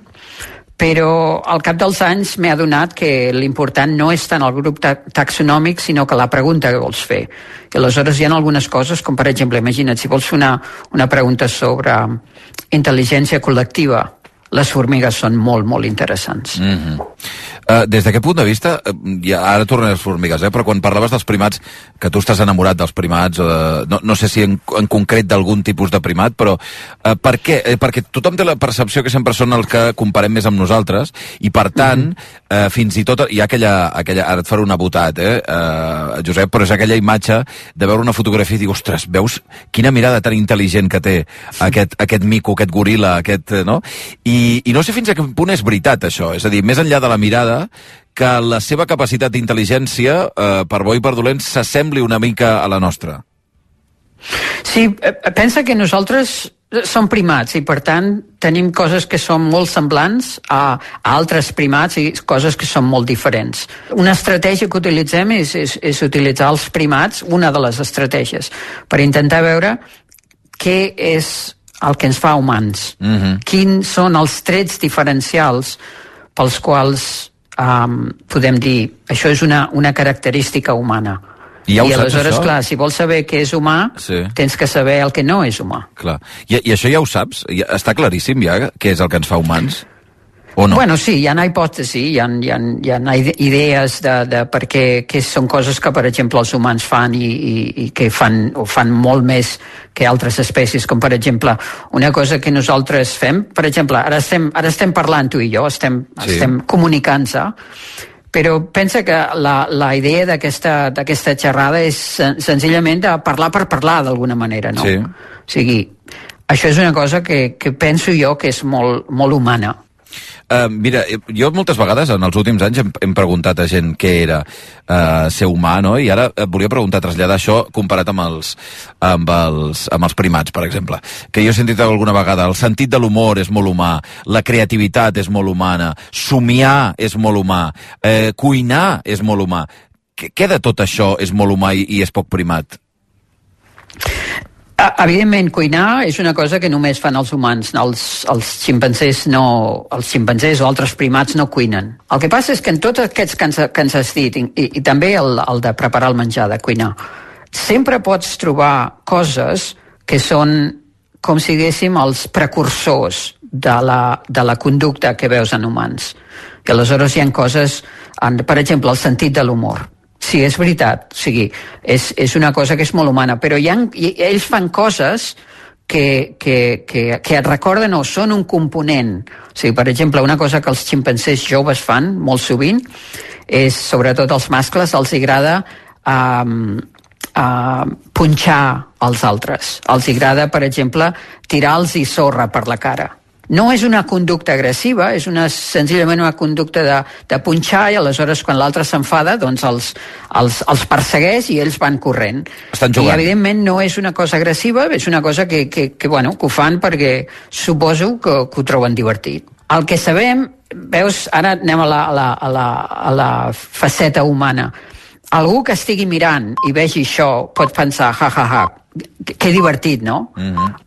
però al cap dels anys m'he adonat que l'important no és tant el grup ta taxonòmic, sinó que la pregunta que vols fer. I aleshores hi ha algunes coses, com per exemple, imagina't, si vols fer una, una pregunta sobre intel·ligència col·lectiva, les formigues són molt, molt interessants. Mm-hmm. uh, des d'aquest punt de vista, uh, ja, ara tornem a les formigues, eh? Però quan parlaves dels primats, que tu estàs enamorat dels primats, uh, no, no sé si en, en concret d'algun tipus de primat, però uh, per què? Eh, perquè tothom té la percepció que sempre són els que comparem més amb nosaltres, i per tant, mm-hmm. uh, fins i tot hi ha aquella, aquella, ara et faré una botat, eh, uh, Josep, però és aquella imatge de veure una fotografia i dir, ostres, veus quina mirada tan intel·ligent que té aquest, aquest mico, aquest goril·la, aquest, no? I I, I no sé fins a quin punt és veritat això, és a dir, més enllà de la mirada, que la seva capacitat d'intel·ligència, eh, per bo i per dolent, s'assembli una mica a la nostra. Sí, pensa que nosaltres som primats i per tant tenim coses que són molt semblants a, a altres primats i coses que són molt diferents. Una estratègia que utilitzem és, és, és utilitzar els primats, una de les estratègies, per intentar veure què és el que ens fa humans. Mm-hmm. Quins són els trets diferencials pels quals um, podem dir això és una, una característica humana. I, ja I aleshores, saps, clar, si vols saber què és humà, sí. tens que saber el que no és humà. Clar. I, i això ja ho saps? Ja, està claríssim ja què és el que ens fa humans? O no? Bueno, sí, hi ha hipòtesis, hi ha, hi ha, hi ha idees de, de per què, què són coses que, per exemple, els humans fan i, i, i que fan, o fan molt més que altres espècies, com per exemple, una cosa que nosaltres fem, per exemple, ara estem, ara estem parlant tu i jo, estem, sí. estem comunicant-se, però pensa que la, la idea d'aquesta d'aquesta xerrada és sen, senzillament de parlar per parlar d'alguna manera, no? Sí. O sigui, això és una cosa que, que penso jo que és molt, molt humana. Uh, mira, jo moltes vegades en els últims anys hem, hem preguntat a gent què era uh, ser humà, no? I ara et volia preguntar, traslladar això comparat amb els, amb els, amb els primats, per exemple. Que jo he sentit alguna vegada, el sentit de l'humor és molt humà, la creativitat és molt humana, somiar és molt humà, eh, cuinar és molt humà. Què de tot això és molt humà i, i és poc primat? Evidentment, cuinar és una cosa que només fan els humans. Els, els ximpancers no, els ximpancers o altres primats no cuinen. El que passa és que en tots aquests que ens, que ens has dit, i, i també el, el de preparar el menjar, de cuinar, sempre pots trobar coses que són, com si diguéssim, els precursors de la, de la conducta que veus en humans. I aleshores hi ha coses, en, per exemple, el sentit de l'humor. Sí, és veritat, o sigui, és, és una cosa que és molt humana, però hi ha, i, ells fan coses que, que, que, que et recorden o són un component. O sigui, per exemple, una cosa que els ximpancers joves fan molt sovint és, sobretot els mascles, els agrada um, uh, punxar els altres. Els agrada, per exemple, tirar-los sorra per la cara. No és una conducta agressiva, és una, senzillament una conducta de, de punxar, i aleshores quan l'altre s'enfada doncs els, els, els persegueix i ells van corrent. Estan jugant. I evidentment no és una cosa agressiva, és una cosa que, que, que, bueno, que ho fan perquè suposo que, que ho troben divertit. El que sabem, veus, ara anem a la, a la, a la, a la faceta humana. Algú que estigui mirant i vegi això pot pensar, ja, ja, ja, que divertit, no? Mm-hmm.